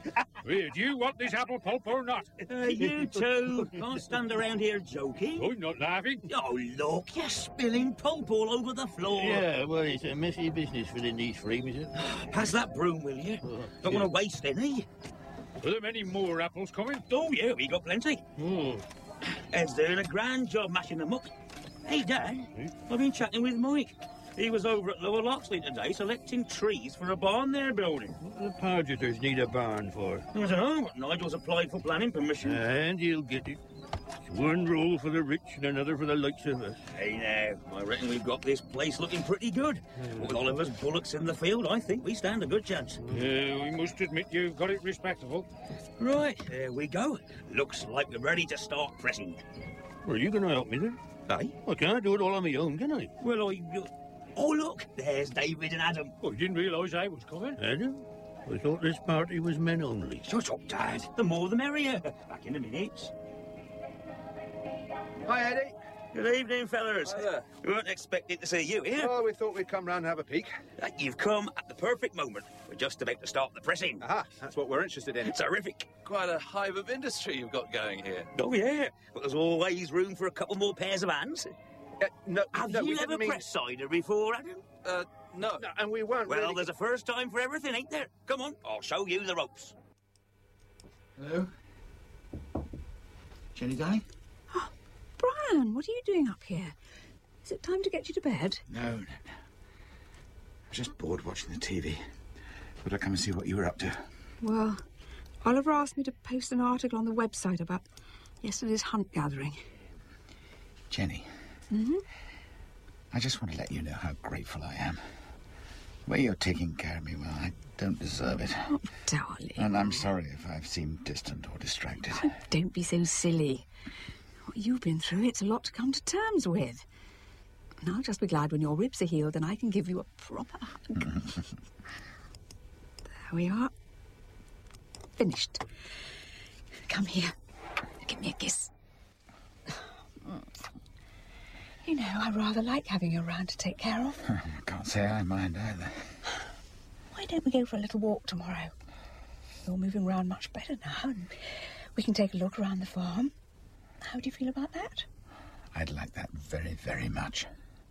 Speaker 10: Here, do you want this apple pulp or not?
Speaker 8: Uh, you two can't stand around here joking.
Speaker 10: I'm not laughing.
Speaker 8: Oh, look, you're spilling pulp all over the floor.
Speaker 11: Yeah, well, it's a messy business filling these frames, is it?
Speaker 8: Pass that broom, will you?
Speaker 11: Oh,
Speaker 8: Don't
Speaker 11: yeah.
Speaker 8: want to waste any.
Speaker 10: Are there many more apples coming?
Speaker 8: Oh, yeah, we got plenty.
Speaker 11: Oh.
Speaker 8: Ed's doing a grand job mashing them up. Hey, Dad, I've been chatting with Mike. He was over at Lower Loxley today selecting trees for a barn they're building.
Speaker 11: What do the Pargeters need a barn for?
Speaker 8: I don't know, but Nigel's applied for planning permission.
Speaker 11: And he'll get it. It's one rule for the rich and another for the likes of us.
Speaker 8: Hey, now, I reckon we've got this place looking pretty good. With Oliver's bullocks in the field, I think we stand a good chance.
Speaker 10: Yeah, we must admit you've got it respectable.
Speaker 8: Right, there we go. Looks like we're ready to start pressing.
Speaker 11: Well, are you going to help me then?
Speaker 8: Hey?
Speaker 11: I can't do it all on my own, can I?
Speaker 8: Well, I... Oh, look, there's David and Adam.
Speaker 10: Oh, you didn't realise I was coming?
Speaker 11: Adam? I thought this party was men only.
Speaker 8: Shut up, Dad. The more the merrier. Back in a minute.
Speaker 9: Hi, Eddie.
Speaker 8: Good evening, fellas.
Speaker 9: Hi there.
Speaker 8: We weren't expecting to see you here.
Speaker 9: Well, we thought we'd come round and have a peek.
Speaker 8: Uh, You've come at the perfect moment. We're just about to start the pressing.
Speaker 9: Aha, that's what we're interested in.
Speaker 8: Terrific.
Speaker 16: Quite a hive of industry you've got going here.
Speaker 8: Oh, yeah. But there's always room for a couple more pairs of hands.
Speaker 9: Uh, no,
Speaker 8: Have
Speaker 9: no, we
Speaker 8: you
Speaker 9: didn't
Speaker 8: ever
Speaker 9: mean...
Speaker 8: pressed cider before, Adam?
Speaker 16: Uh, no.
Speaker 9: no. And we weren't
Speaker 8: Well,
Speaker 9: really...
Speaker 8: there's a first time for everything, ain't there? Come on, I'll show you the ropes.
Speaker 22: Hello? Jenny, darling?
Speaker 7: Brian, what are you doing up here? Is it time to get you to bed?
Speaker 22: No, no, no. I was just bored watching the T V. Thought I'd come and see what you were up to.
Speaker 7: Well, Oliver asked me to post an article on the website about yesterday's hunt gathering.
Speaker 22: Jenny,
Speaker 7: Mm-hmm.
Speaker 22: I just want to let you know how grateful I am. The way you're taking care of me, well, I don't deserve it.
Speaker 7: Oh, darling.
Speaker 22: And I'm sorry if I've seemed distant or distracted.
Speaker 7: Oh, don't be so silly. What you've been through, it's a lot to come to terms with. And I'll just be glad when your ribs are healed and I can give you a proper hug. There we are. Finished. Come here. Give me a kiss. You know, I rather like having you around to take care of.
Speaker 22: I can't say I mind either.
Speaker 7: Why don't we go for a little walk tomorrow? You're moving around much better now, and we can take a look around the farm. How do you feel about that?
Speaker 22: I'd like that very, very much.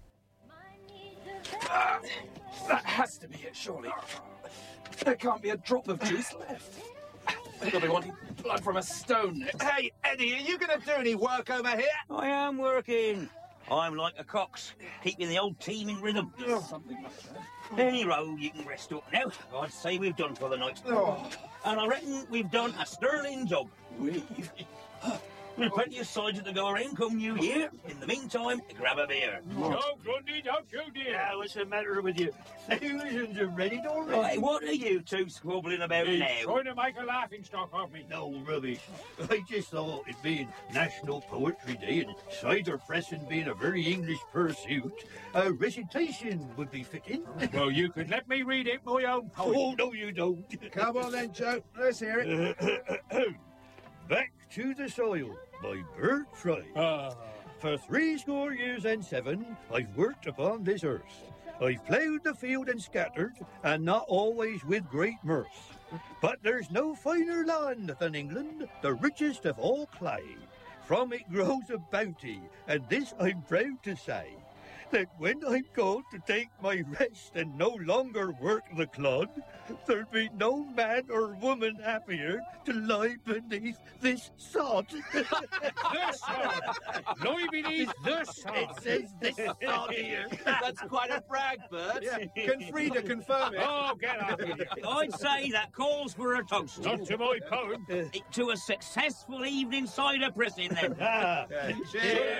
Speaker 16: Ah, that has to be it, surely. There can't be a drop of juice left. They'll be wanting blood from a stone.
Speaker 9: Hey, Eddie, are you going to do any work over here?
Speaker 8: I am working. I'm like a cox, keeping the old team in rhythm.
Speaker 16: Something like that.
Speaker 8: Any road, you can rest up now. I'd say we've done for the night.
Speaker 16: Oh.
Speaker 8: And I reckon we've done a sterling job.
Speaker 16: We've...
Speaker 8: With plenty of cider to go around come New Year. In the meantime, grab a beer.
Speaker 10: No, Grundy, don't you dear.
Speaker 11: Yeah, what's the matter with you? Thousands are ready already.
Speaker 8: Right, what are you two squabbling about
Speaker 10: He's
Speaker 8: now?
Speaker 10: trying to make a laughing stock of me.
Speaker 11: No rubbish. I just thought it being National Poetry Day and cider pressing being a very English pursuit, a recitation would be fitting.
Speaker 10: Well, you could let me read it my own poem.
Speaker 11: Oh, no, you don't.
Speaker 9: Come on then, Joe. Let's hear it.
Speaker 11: Back to the Soil by Bert Fry.
Speaker 10: Ah.
Speaker 11: For three score years and seven, I've worked upon this earth. I've ploughed the field and scattered, and not always with great mirth. But there's no finer land than England, the richest of all clay. From it grows a bounty, and this I'm proud to say, that when I'm called to take my rest and no longer work the clod, there'll be no man or woman happier to lie beneath this sod.
Speaker 10: The sod. Lie beneath the sod.
Speaker 11: It says this sod here.
Speaker 16: That's quite a brag, Bert.
Speaker 9: Yeah. Can Frida confirm it?
Speaker 10: Oh, get out of here.
Speaker 8: I'd say that calls for a toast.
Speaker 10: Not to my poem.
Speaker 8: To a successful evening cider pressing, then.
Speaker 11: Ah,
Speaker 9: Cheers.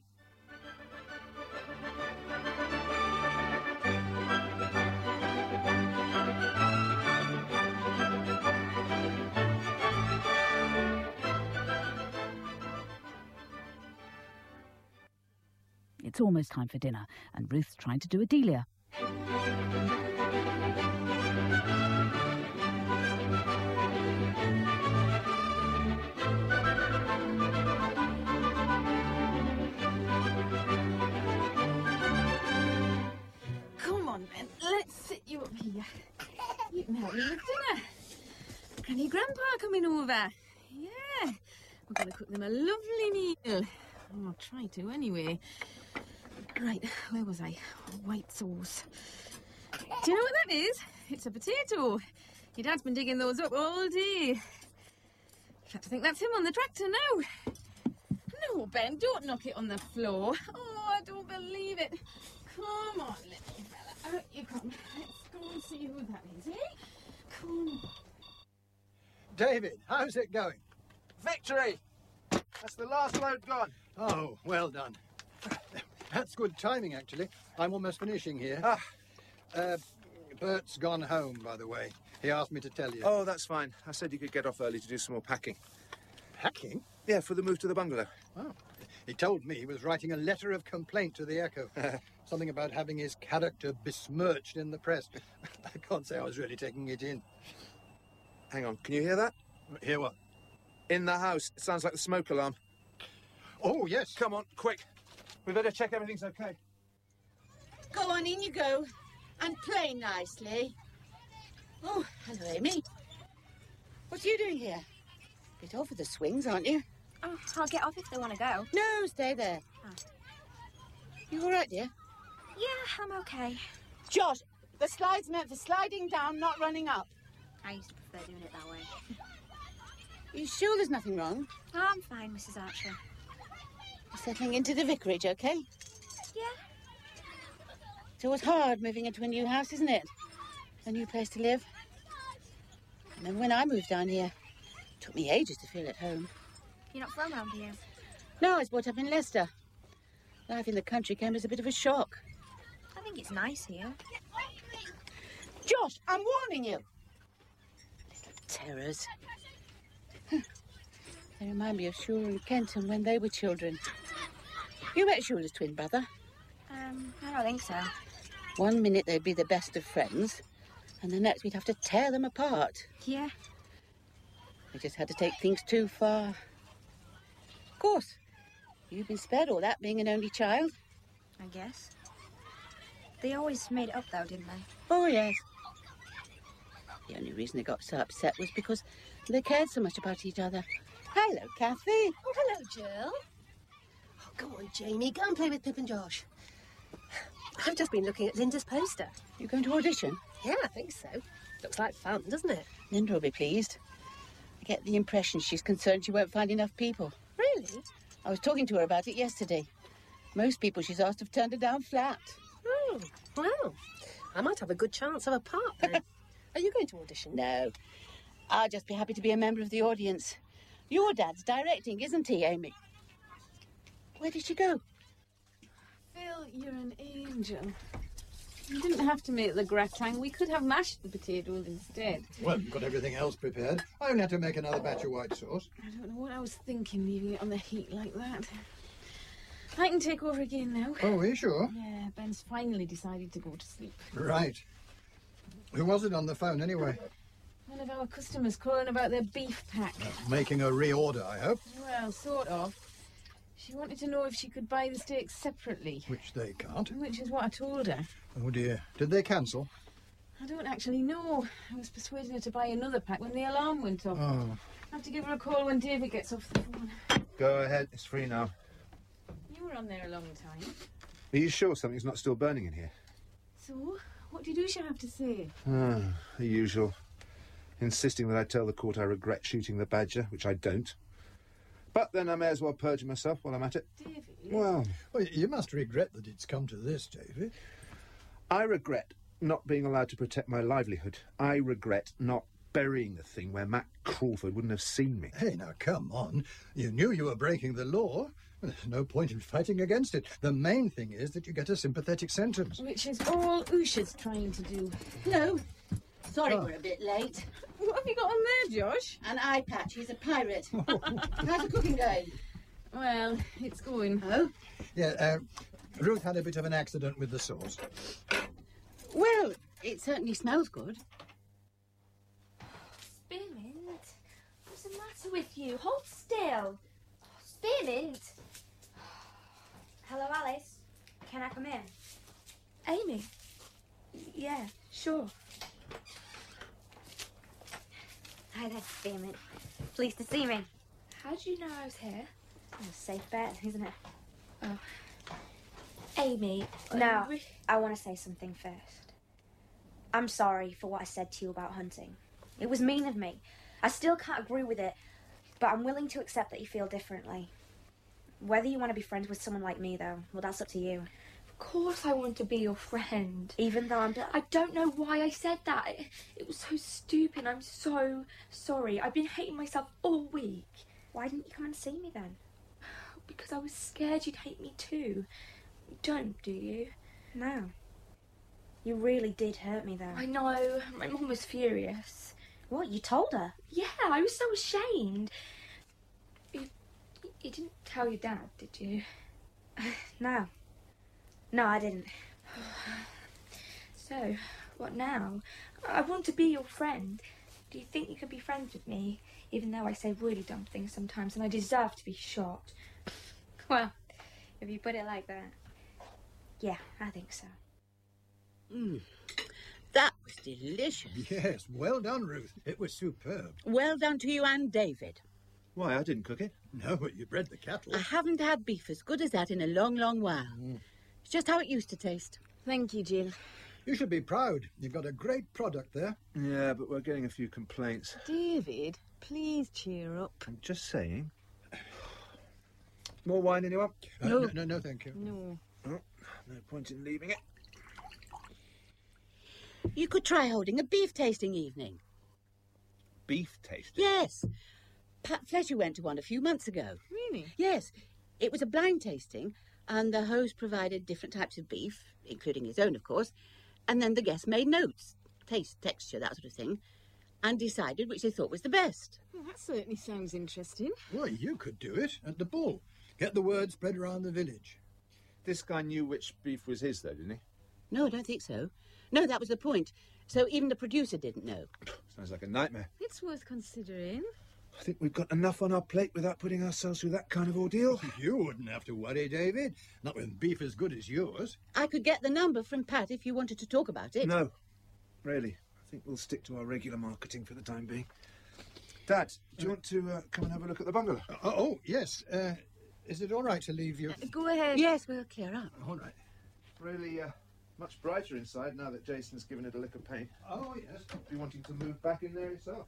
Speaker 12: It's almost time for dinner, and Ruth's trying to do a Delia.
Speaker 5: Come on, Ben. Let's sit you up here. You can help me with dinner.
Speaker 6: Granny Grandpa coming over. Yeah. We're going to cook them a lovely meal. Oh, I'll try to anyway. Right, where was I? White sauce. Do you know what that is? It's a potato. Your dad's been digging those up all day. In fact, I think that's him on the tractor now. No, Ben, don't knock it on the floor. Oh, I don't believe it. Come on, little fella. Out you come. Let's go and see who that is, eh? Come on.
Speaker 11: David, how's it going?
Speaker 9: Victory! That's the last load gone.
Speaker 11: Oh, well done. That's good timing, actually. I'm almost finishing here.
Speaker 9: Ah.
Speaker 11: Uh, Bert's gone home, by the way. He asked me to tell you.
Speaker 9: Oh, that's fine. I said you could get off early to do some more packing.
Speaker 11: Packing?
Speaker 9: Yeah, for the move to the bungalow.
Speaker 11: Oh. He told me he was writing a letter of complaint to the Echo. Something about having his character besmirched in the press. I can't say I was really taking it in.
Speaker 9: Hang on, can you hear that?
Speaker 11: Hear what?
Speaker 9: In the house. It sounds like the smoke alarm.
Speaker 11: Oh, yes.
Speaker 9: Come on, quick. We better check everything's okay.
Speaker 23: Go on, in you go. And play nicely. Oh, hello, Amy. What are you doing here? Bit over the swings, aren't you?
Speaker 6: Oh, I'll get off if they want to go.
Speaker 23: No, stay there.
Speaker 6: Oh.
Speaker 23: You all right, dear?
Speaker 6: Yeah, I'm okay.
Speaker 23: Josh, the slide's meant for sliding down, not running up.
Speaker 6: I used to prefer doing it that way.
Speaker 23: Are you sure there's nothing wrong?
Speaker 6: Oh, I'm fine, Missus Archer.
Speaker 23: You're settling into the vicarage, okay?
Speaker 6: Yeah.
Speaker 23: It's always hard moving into a new house, isn't it? A new place to live. I remember when I moved down here. It took me ages to feel at home.
Speaker 6: You're not from around here?
Speaker 23: No, I was brought up in Leicester. Life in the country came as a bit of a shock.
Speaker 6: I think it's nice here.
Speaker 23: Josh, I'm warning you. Little terrors. They remind me of Shula and Kenton when they were children. You met Shula's twin brother.
Speaker 6: Um, I don't think so.
Speaker 23: One minute they'd be the best of friends, and the next we'd have to tear them apart.
Speaker 6: Yeah.
Speaker 23: We just had to take things too far. Of course, you've been spared all that, being an only child.
Speaker 6: I guess. They always made it up, though, didn't they?
Speaker 23: Oh, yes. The only reason they got so upset was because they cared so much about each other. Hello, Kathy. Oh, hello, Jill. Oh, come on, Jamie. Go and play with Pip and Josh. I've just been looking at Linda's poster. You going to audition?
Speaker 1: Yeah, I think so. Looks like fun, doesn't it?
Speaker 23: Linda will be pleased. I get the impression she's concerned she won't find enough people.
Speaker 1: Really?
Speaker 23: I was talking to her about it yesterday. Most people she's asked have turned her down flat.
Speaker 1: Oh, well, I might have a good chance of a part then. Are you going to audition?
Speaker 23: No. I'll just be happy to be a member of the audience. Your dad's directing, isn't he, Amy? Where did she go?
Speaker 6: Phil, you're an angel. You didn't have to make the gratin. We could have mashed the potatoes instead.
Speaker 11: Well, you've got everything else prepared. I only had to make another batch of white sauce.
Speaker 6: I don't know what I was thinking, leaving it on the heat like that. I can take over again now.
Speaker 11: Oh, are you sure?
Speaker 6: Yeah, Ben's finally decided to go to sleep.
Speaker 11: Right. Who was it on the phone, anyway?
Speaker 6: One of our customers calling about their beef pack.
Speaker 11: Uh, making a reorder, I hope.
Speaker 6: Well, sort of. She wanted to know if she could buy the steaks separately.
Speaker 11: Which they can't.
Speaker 6: Which is what I told her.
Speaker 11: Oh, dear. Did they cancel?
Speaker 6: I don't actually know. I was persuading her to buy another pack when the alarm went off.
Speaker 11: Oh.
Speaker 6: I'll have to give her a call when David gets off the phone.
Speaker 9: Go ahead. It's free now.
Speaker 6: You were on there a long time.
Speaker 9: Are you sure something's not still burning in here?
Speaker 6: So, what did Usha have to say?
Speaker 9: Ah, the usual. Insisting that I tell the court I regret shooting the badger, which I don't. But then I may as well perjure myself while I'm at it.
Speaker 6: David?
Speaker 9: Well...
Speaker 11: Well, you must regret that it's come to this, David.
Speaker 9: I regret not being allowed to protect my livelihood. I regret not burying the thing where Matt Crawford wouldn't have seen me.
Speaker 11: Hey, now, come on. You knew you were breaking the law. There's no point in fighting against it. The main thing is that you get a sympathetic sentence.
Speaker 6: Which is all Usha's trying to do.
Speaker 23: No. Sorry
Speaker 11: Oh.
Speaker 23: we're a bit late.
Speaker 6: What have you got on there, Josh?
Speaker 23: An eye patch. He's a pirate. How's the cooking going?
Speaker 6: Well, it's going.
Speaker 23: Oh?
Speaker 11: Yeah, uh, Ruth had a bit of an accident with the sauce.
Speaker 23: Well, it certainly smells good.
Speaker 6: Spearmint? What's the matter with you? Hold still. Spearmint?
Speaker 13: Hello, Alice. Can I come in? Hi there, Damon. Pleased to see me.
Speaker 3: How did you know I was here?
Speaker 13: Oh, safe bet, isn't it?
Speaker 3: Oh. Amy.
Speaker 13: No,
Speaker 3: re-
Speaker 13: I want to say something first. I'm sorry for what I said to you about hunting. It was mean of me. I still can't agree with it, but I'm willing to accept that you feel differently. Whether you want to be friends with someone like me, though, well, that's up to you.
Speaker 3: Of course I want to be your friend.
Speaker 13: Even though I'm...
Speaker 3: I don't know why I said that. It, it was so stupid. I'm so sorry. I've been hating myself all week.
Speaker 13: Why didn't you come and see me, then?
Speaker 3: Because I was scared you'd hate me too. You don't, do you?
Speaker 13: No. You really did hurt me, though.
Speaker 3: I know. My mum was furious.
Speaker 13: What, you told her?
Speaker 3: Yeah, I was so ashamed. You, you didn't tell your dad, did you?
Speaker 13: No. No, I didn't.
Speaker 3: So, what now? I want to be your friend. Do you think you could be friends with me, even though I say really dumb things sometimes and I deserve to be shot?
Speaker 13: Well, if you put it like that. Yeah, I think so.
Speaker 14: Mm. That was delicious.
Speaker 11: Yes, well done, Ruth. It was superb.
Speaker 14: Well done to you and David.
Speaker 9: Why, I didn't cook it.
Speaker 11: No, but you bred the cattle.
Speaker 14: I haven't had beef as good as that in a long, long while.
Speaker 11: Mm.
Speaker 14: It's just how it used to taste.
Speaker 6: Thank you, Jill.
Speaker 11: You should be proud. You've got a great product there.
Speaker 9: Yeah, but we're getting a few complaints.
Speaker 6: David, please cheer up.
Speaker 9: I'm just saying. More wine, anyone?
Speaker 11: Uh, no. no, no, no, thank you.
Speaker 6: No.
Speaker 9: Oh, no point in leaving it.
Speaker 14: You could try holding a beef tasting evening.
Speaker 9: Beef tasting?
Speaker 14: Yes. Pat Fletcher went to one a few months ago.
Speaker 6: Really?
Speaker 14: Yes. It was a blind tasting, and the host provided different types of beef, including his own, of course, and then the guests made notes, taste, texture, that sort of thing, and decided which they thought was the best.
Speaker 6: Well, that certainly sounds interesting.
Speaker 11: Well, you could do it at the bull. Get the word spread around the village.
Speaker 9: This guy knew which beef was his, though, didn't he?
Speaker 14: No, I don't think so. No, that was the point. So even the producer didn't know.
Speaker 9: Sounds like a nightmare.
Speaker 6: It's worth considering.
Speaker 9: I think we've got enough on our plate without putting ourselves through that kind of ordeal.
Speaker 11: You wouldn't have to worry, David. Not with beef as good as yours.
Speaker 14: I could get the number from Pat if you wanted to talk about it.
Speaker 9: No, really. I think we'll stick to our regular marketing for the time being. Dad, do you want to uh, come and have a look at the bungalow?
Speaker 11: Uh, oh, yes. Uh, is it all right to leave you?
Speaker 6: Uh, go ahead.
Speaker 14: Yes, we'll clear up.
Speaker 11: All right.
Speaker 9: Really, uh, much brighter inside now that Jason's given it a lick of paint.
Speaker 11: Oh, yes.
Speaker 9: Be wanting to move back in there yourself.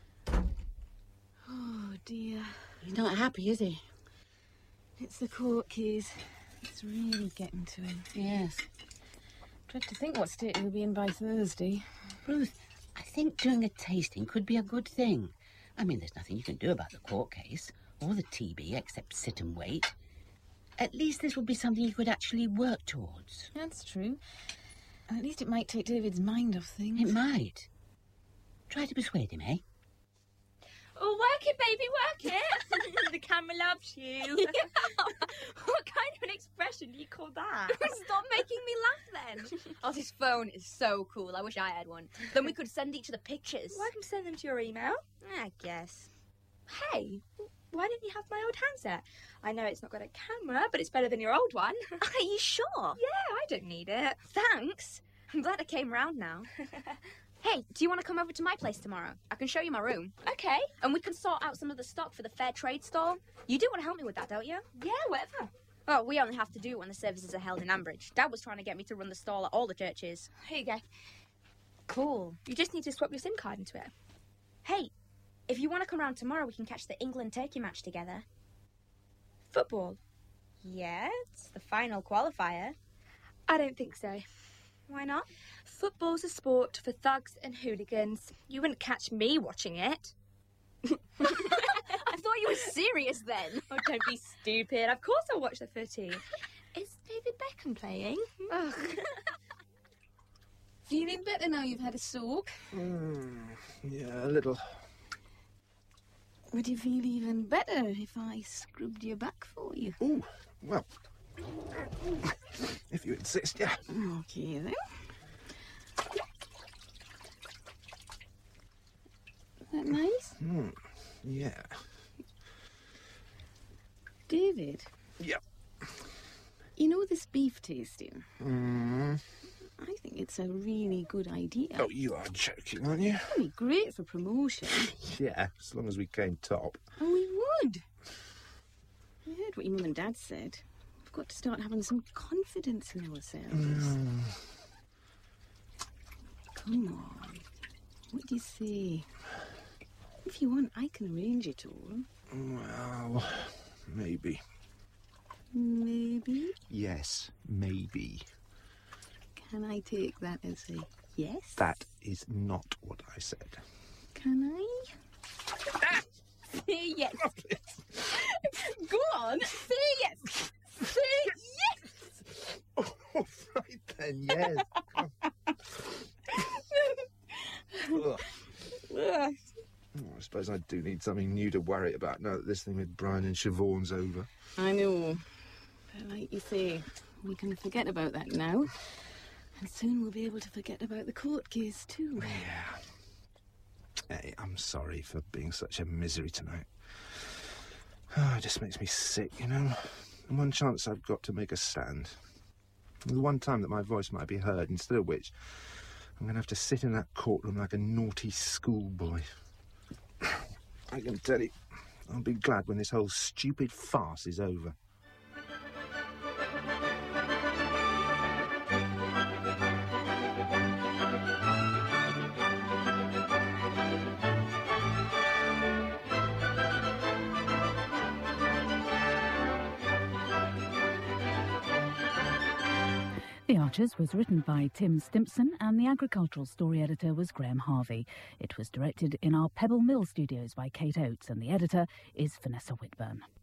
Speaker 6: Oh, dear.
Speaker 14: He's not happy, is he?
Speaker 6: It's the court keys. It's really getting to him.
Speaker 14: Yes.
Speaker 6: Dread to think what state he'll be in by Thursday.
Speaker 14: Ruth, I think doing a tasting could be a good thing. I mean, there's nothing you can do about the court case or the T B except sit and wait. At least this will be something you could actually work towards.
Speaker 6: That's true. And at least it might take David's mind off things.
Speaker 14: It might. Try to persuade him, eh?
Speaker 3: Oh, work it, baby, work it. The camera loves you. What kind of an expression do you call that?
Speaker 15: Stop making me laugh then. Oh, this phone is so cool. I wish I had one. Then we could send each other pictures.
Speaker 3: Well, I can send them to your email.
Speaker 15: I guess.
Speaker 3: Hey, why didn't you have my old handset? I know it's not got a camera, but it's better than your old one.
Speaker 15: Are you sure?
Speaker 3: Yeah, I don't need it.
Speaker 15: Thanks. I'm glad I came round now. Hey, do you want to come over to my place tomorrow? I can show you my room.
Speaker 3: Okay.
Speaker 15: And we can sort out some of the stock for the fair trade stall. You do want to help me with that, don't you?
Speaker 3: Yeah, whatever.
Speaker 15: Well, we only have to do it when the services are held in Ambridge. Dad was trying to get me to run the stall at all the churches.
Speaker 3: Here you go.
Speaker 15: Cool.
Speaker 3: You just need to swap your SIM card into it.
Speaker 15: Hey, if you want to come round tomorrow, we can catch the England-Turkey match together.
Speaker 3: Football?
Speaker 15: Yeah, it's the final qualifier.
Speaker 3: I don't think so.
Speaker 15: Why not?
Speaker 3: Football's a sport for thugs and hooligans. You wouldn't catch me watching it.
Speaker 15: I thought you were serious then.
Speaker 3: Oh, don't be stupid. Of course I'll watch the footy. Is David Beckham playing?
Speaker 15: Ugh.
Speaker 6: Feeling better now you've had a soak?
Speaker 9: Mm, yeah, a little.
Speaker 6: Would you feel even better if I scrubbed your back for you?
Speaker 9: Ooh, well, if you insist, yeah.
Speaker 6: Okay, then. Is that nice?
Speaker 9: Mm, yeah.
Speaker 6: David?
Speaker 9: Yeah.
Speaker 6: You know this beef tasting?
Speaker 9: Mm.
Speaker 6: I think it's a really good idea.
Speaker 9: Oh, you are joking, aren't you?
Speaker 6: It'd be great for promotion.
Speaker 9: Yeah, as long as we came top.
Speaker 6: And we would. I heard what your mum and dad said. We've got to start having some confidence in ourselves.
Speaker 9: Mm.
Speaker 6: Come on. What do you say? If you want, I can arrange it all.
Speaker 9: Well, maybe.
Speaker 6: Maybe?
Speaker 9: Yes, maybe.
Speaker 6: Can I take that as a yes?
Speaker 9: That is not what I said.
Speaker 6: Can I? Ah! Say yes. Go on, say yes. Say yes.
Speaker 9: Oh, right then, yes. Ugh. Oh, I suppose I do need something new to worry about now that this thing with Brian and Siobhan's over.
Speaker 6: I know. But like you say, we can forget about that now. And soon we'll be able to forget about the court case too.
Speaker 9: Yeah. Hey, I'm sorry for being such a misery tonight. Oh, it just makes me sick, you know. The one chance I've got to make a stand. The one time that my voice might be heard, instead of which I'm going to have to sit in that courtroom like a naughty schoolboy. I can tell you, I'll be glad when this whole stupid farce is over.
Speaker 12: The Archers was written by Tim Stimpson and the agricultural story editor was Graham Harvey. It was directed in our Pebble Mill studios by Kate Oates and the editor is Vanessa Whitburn.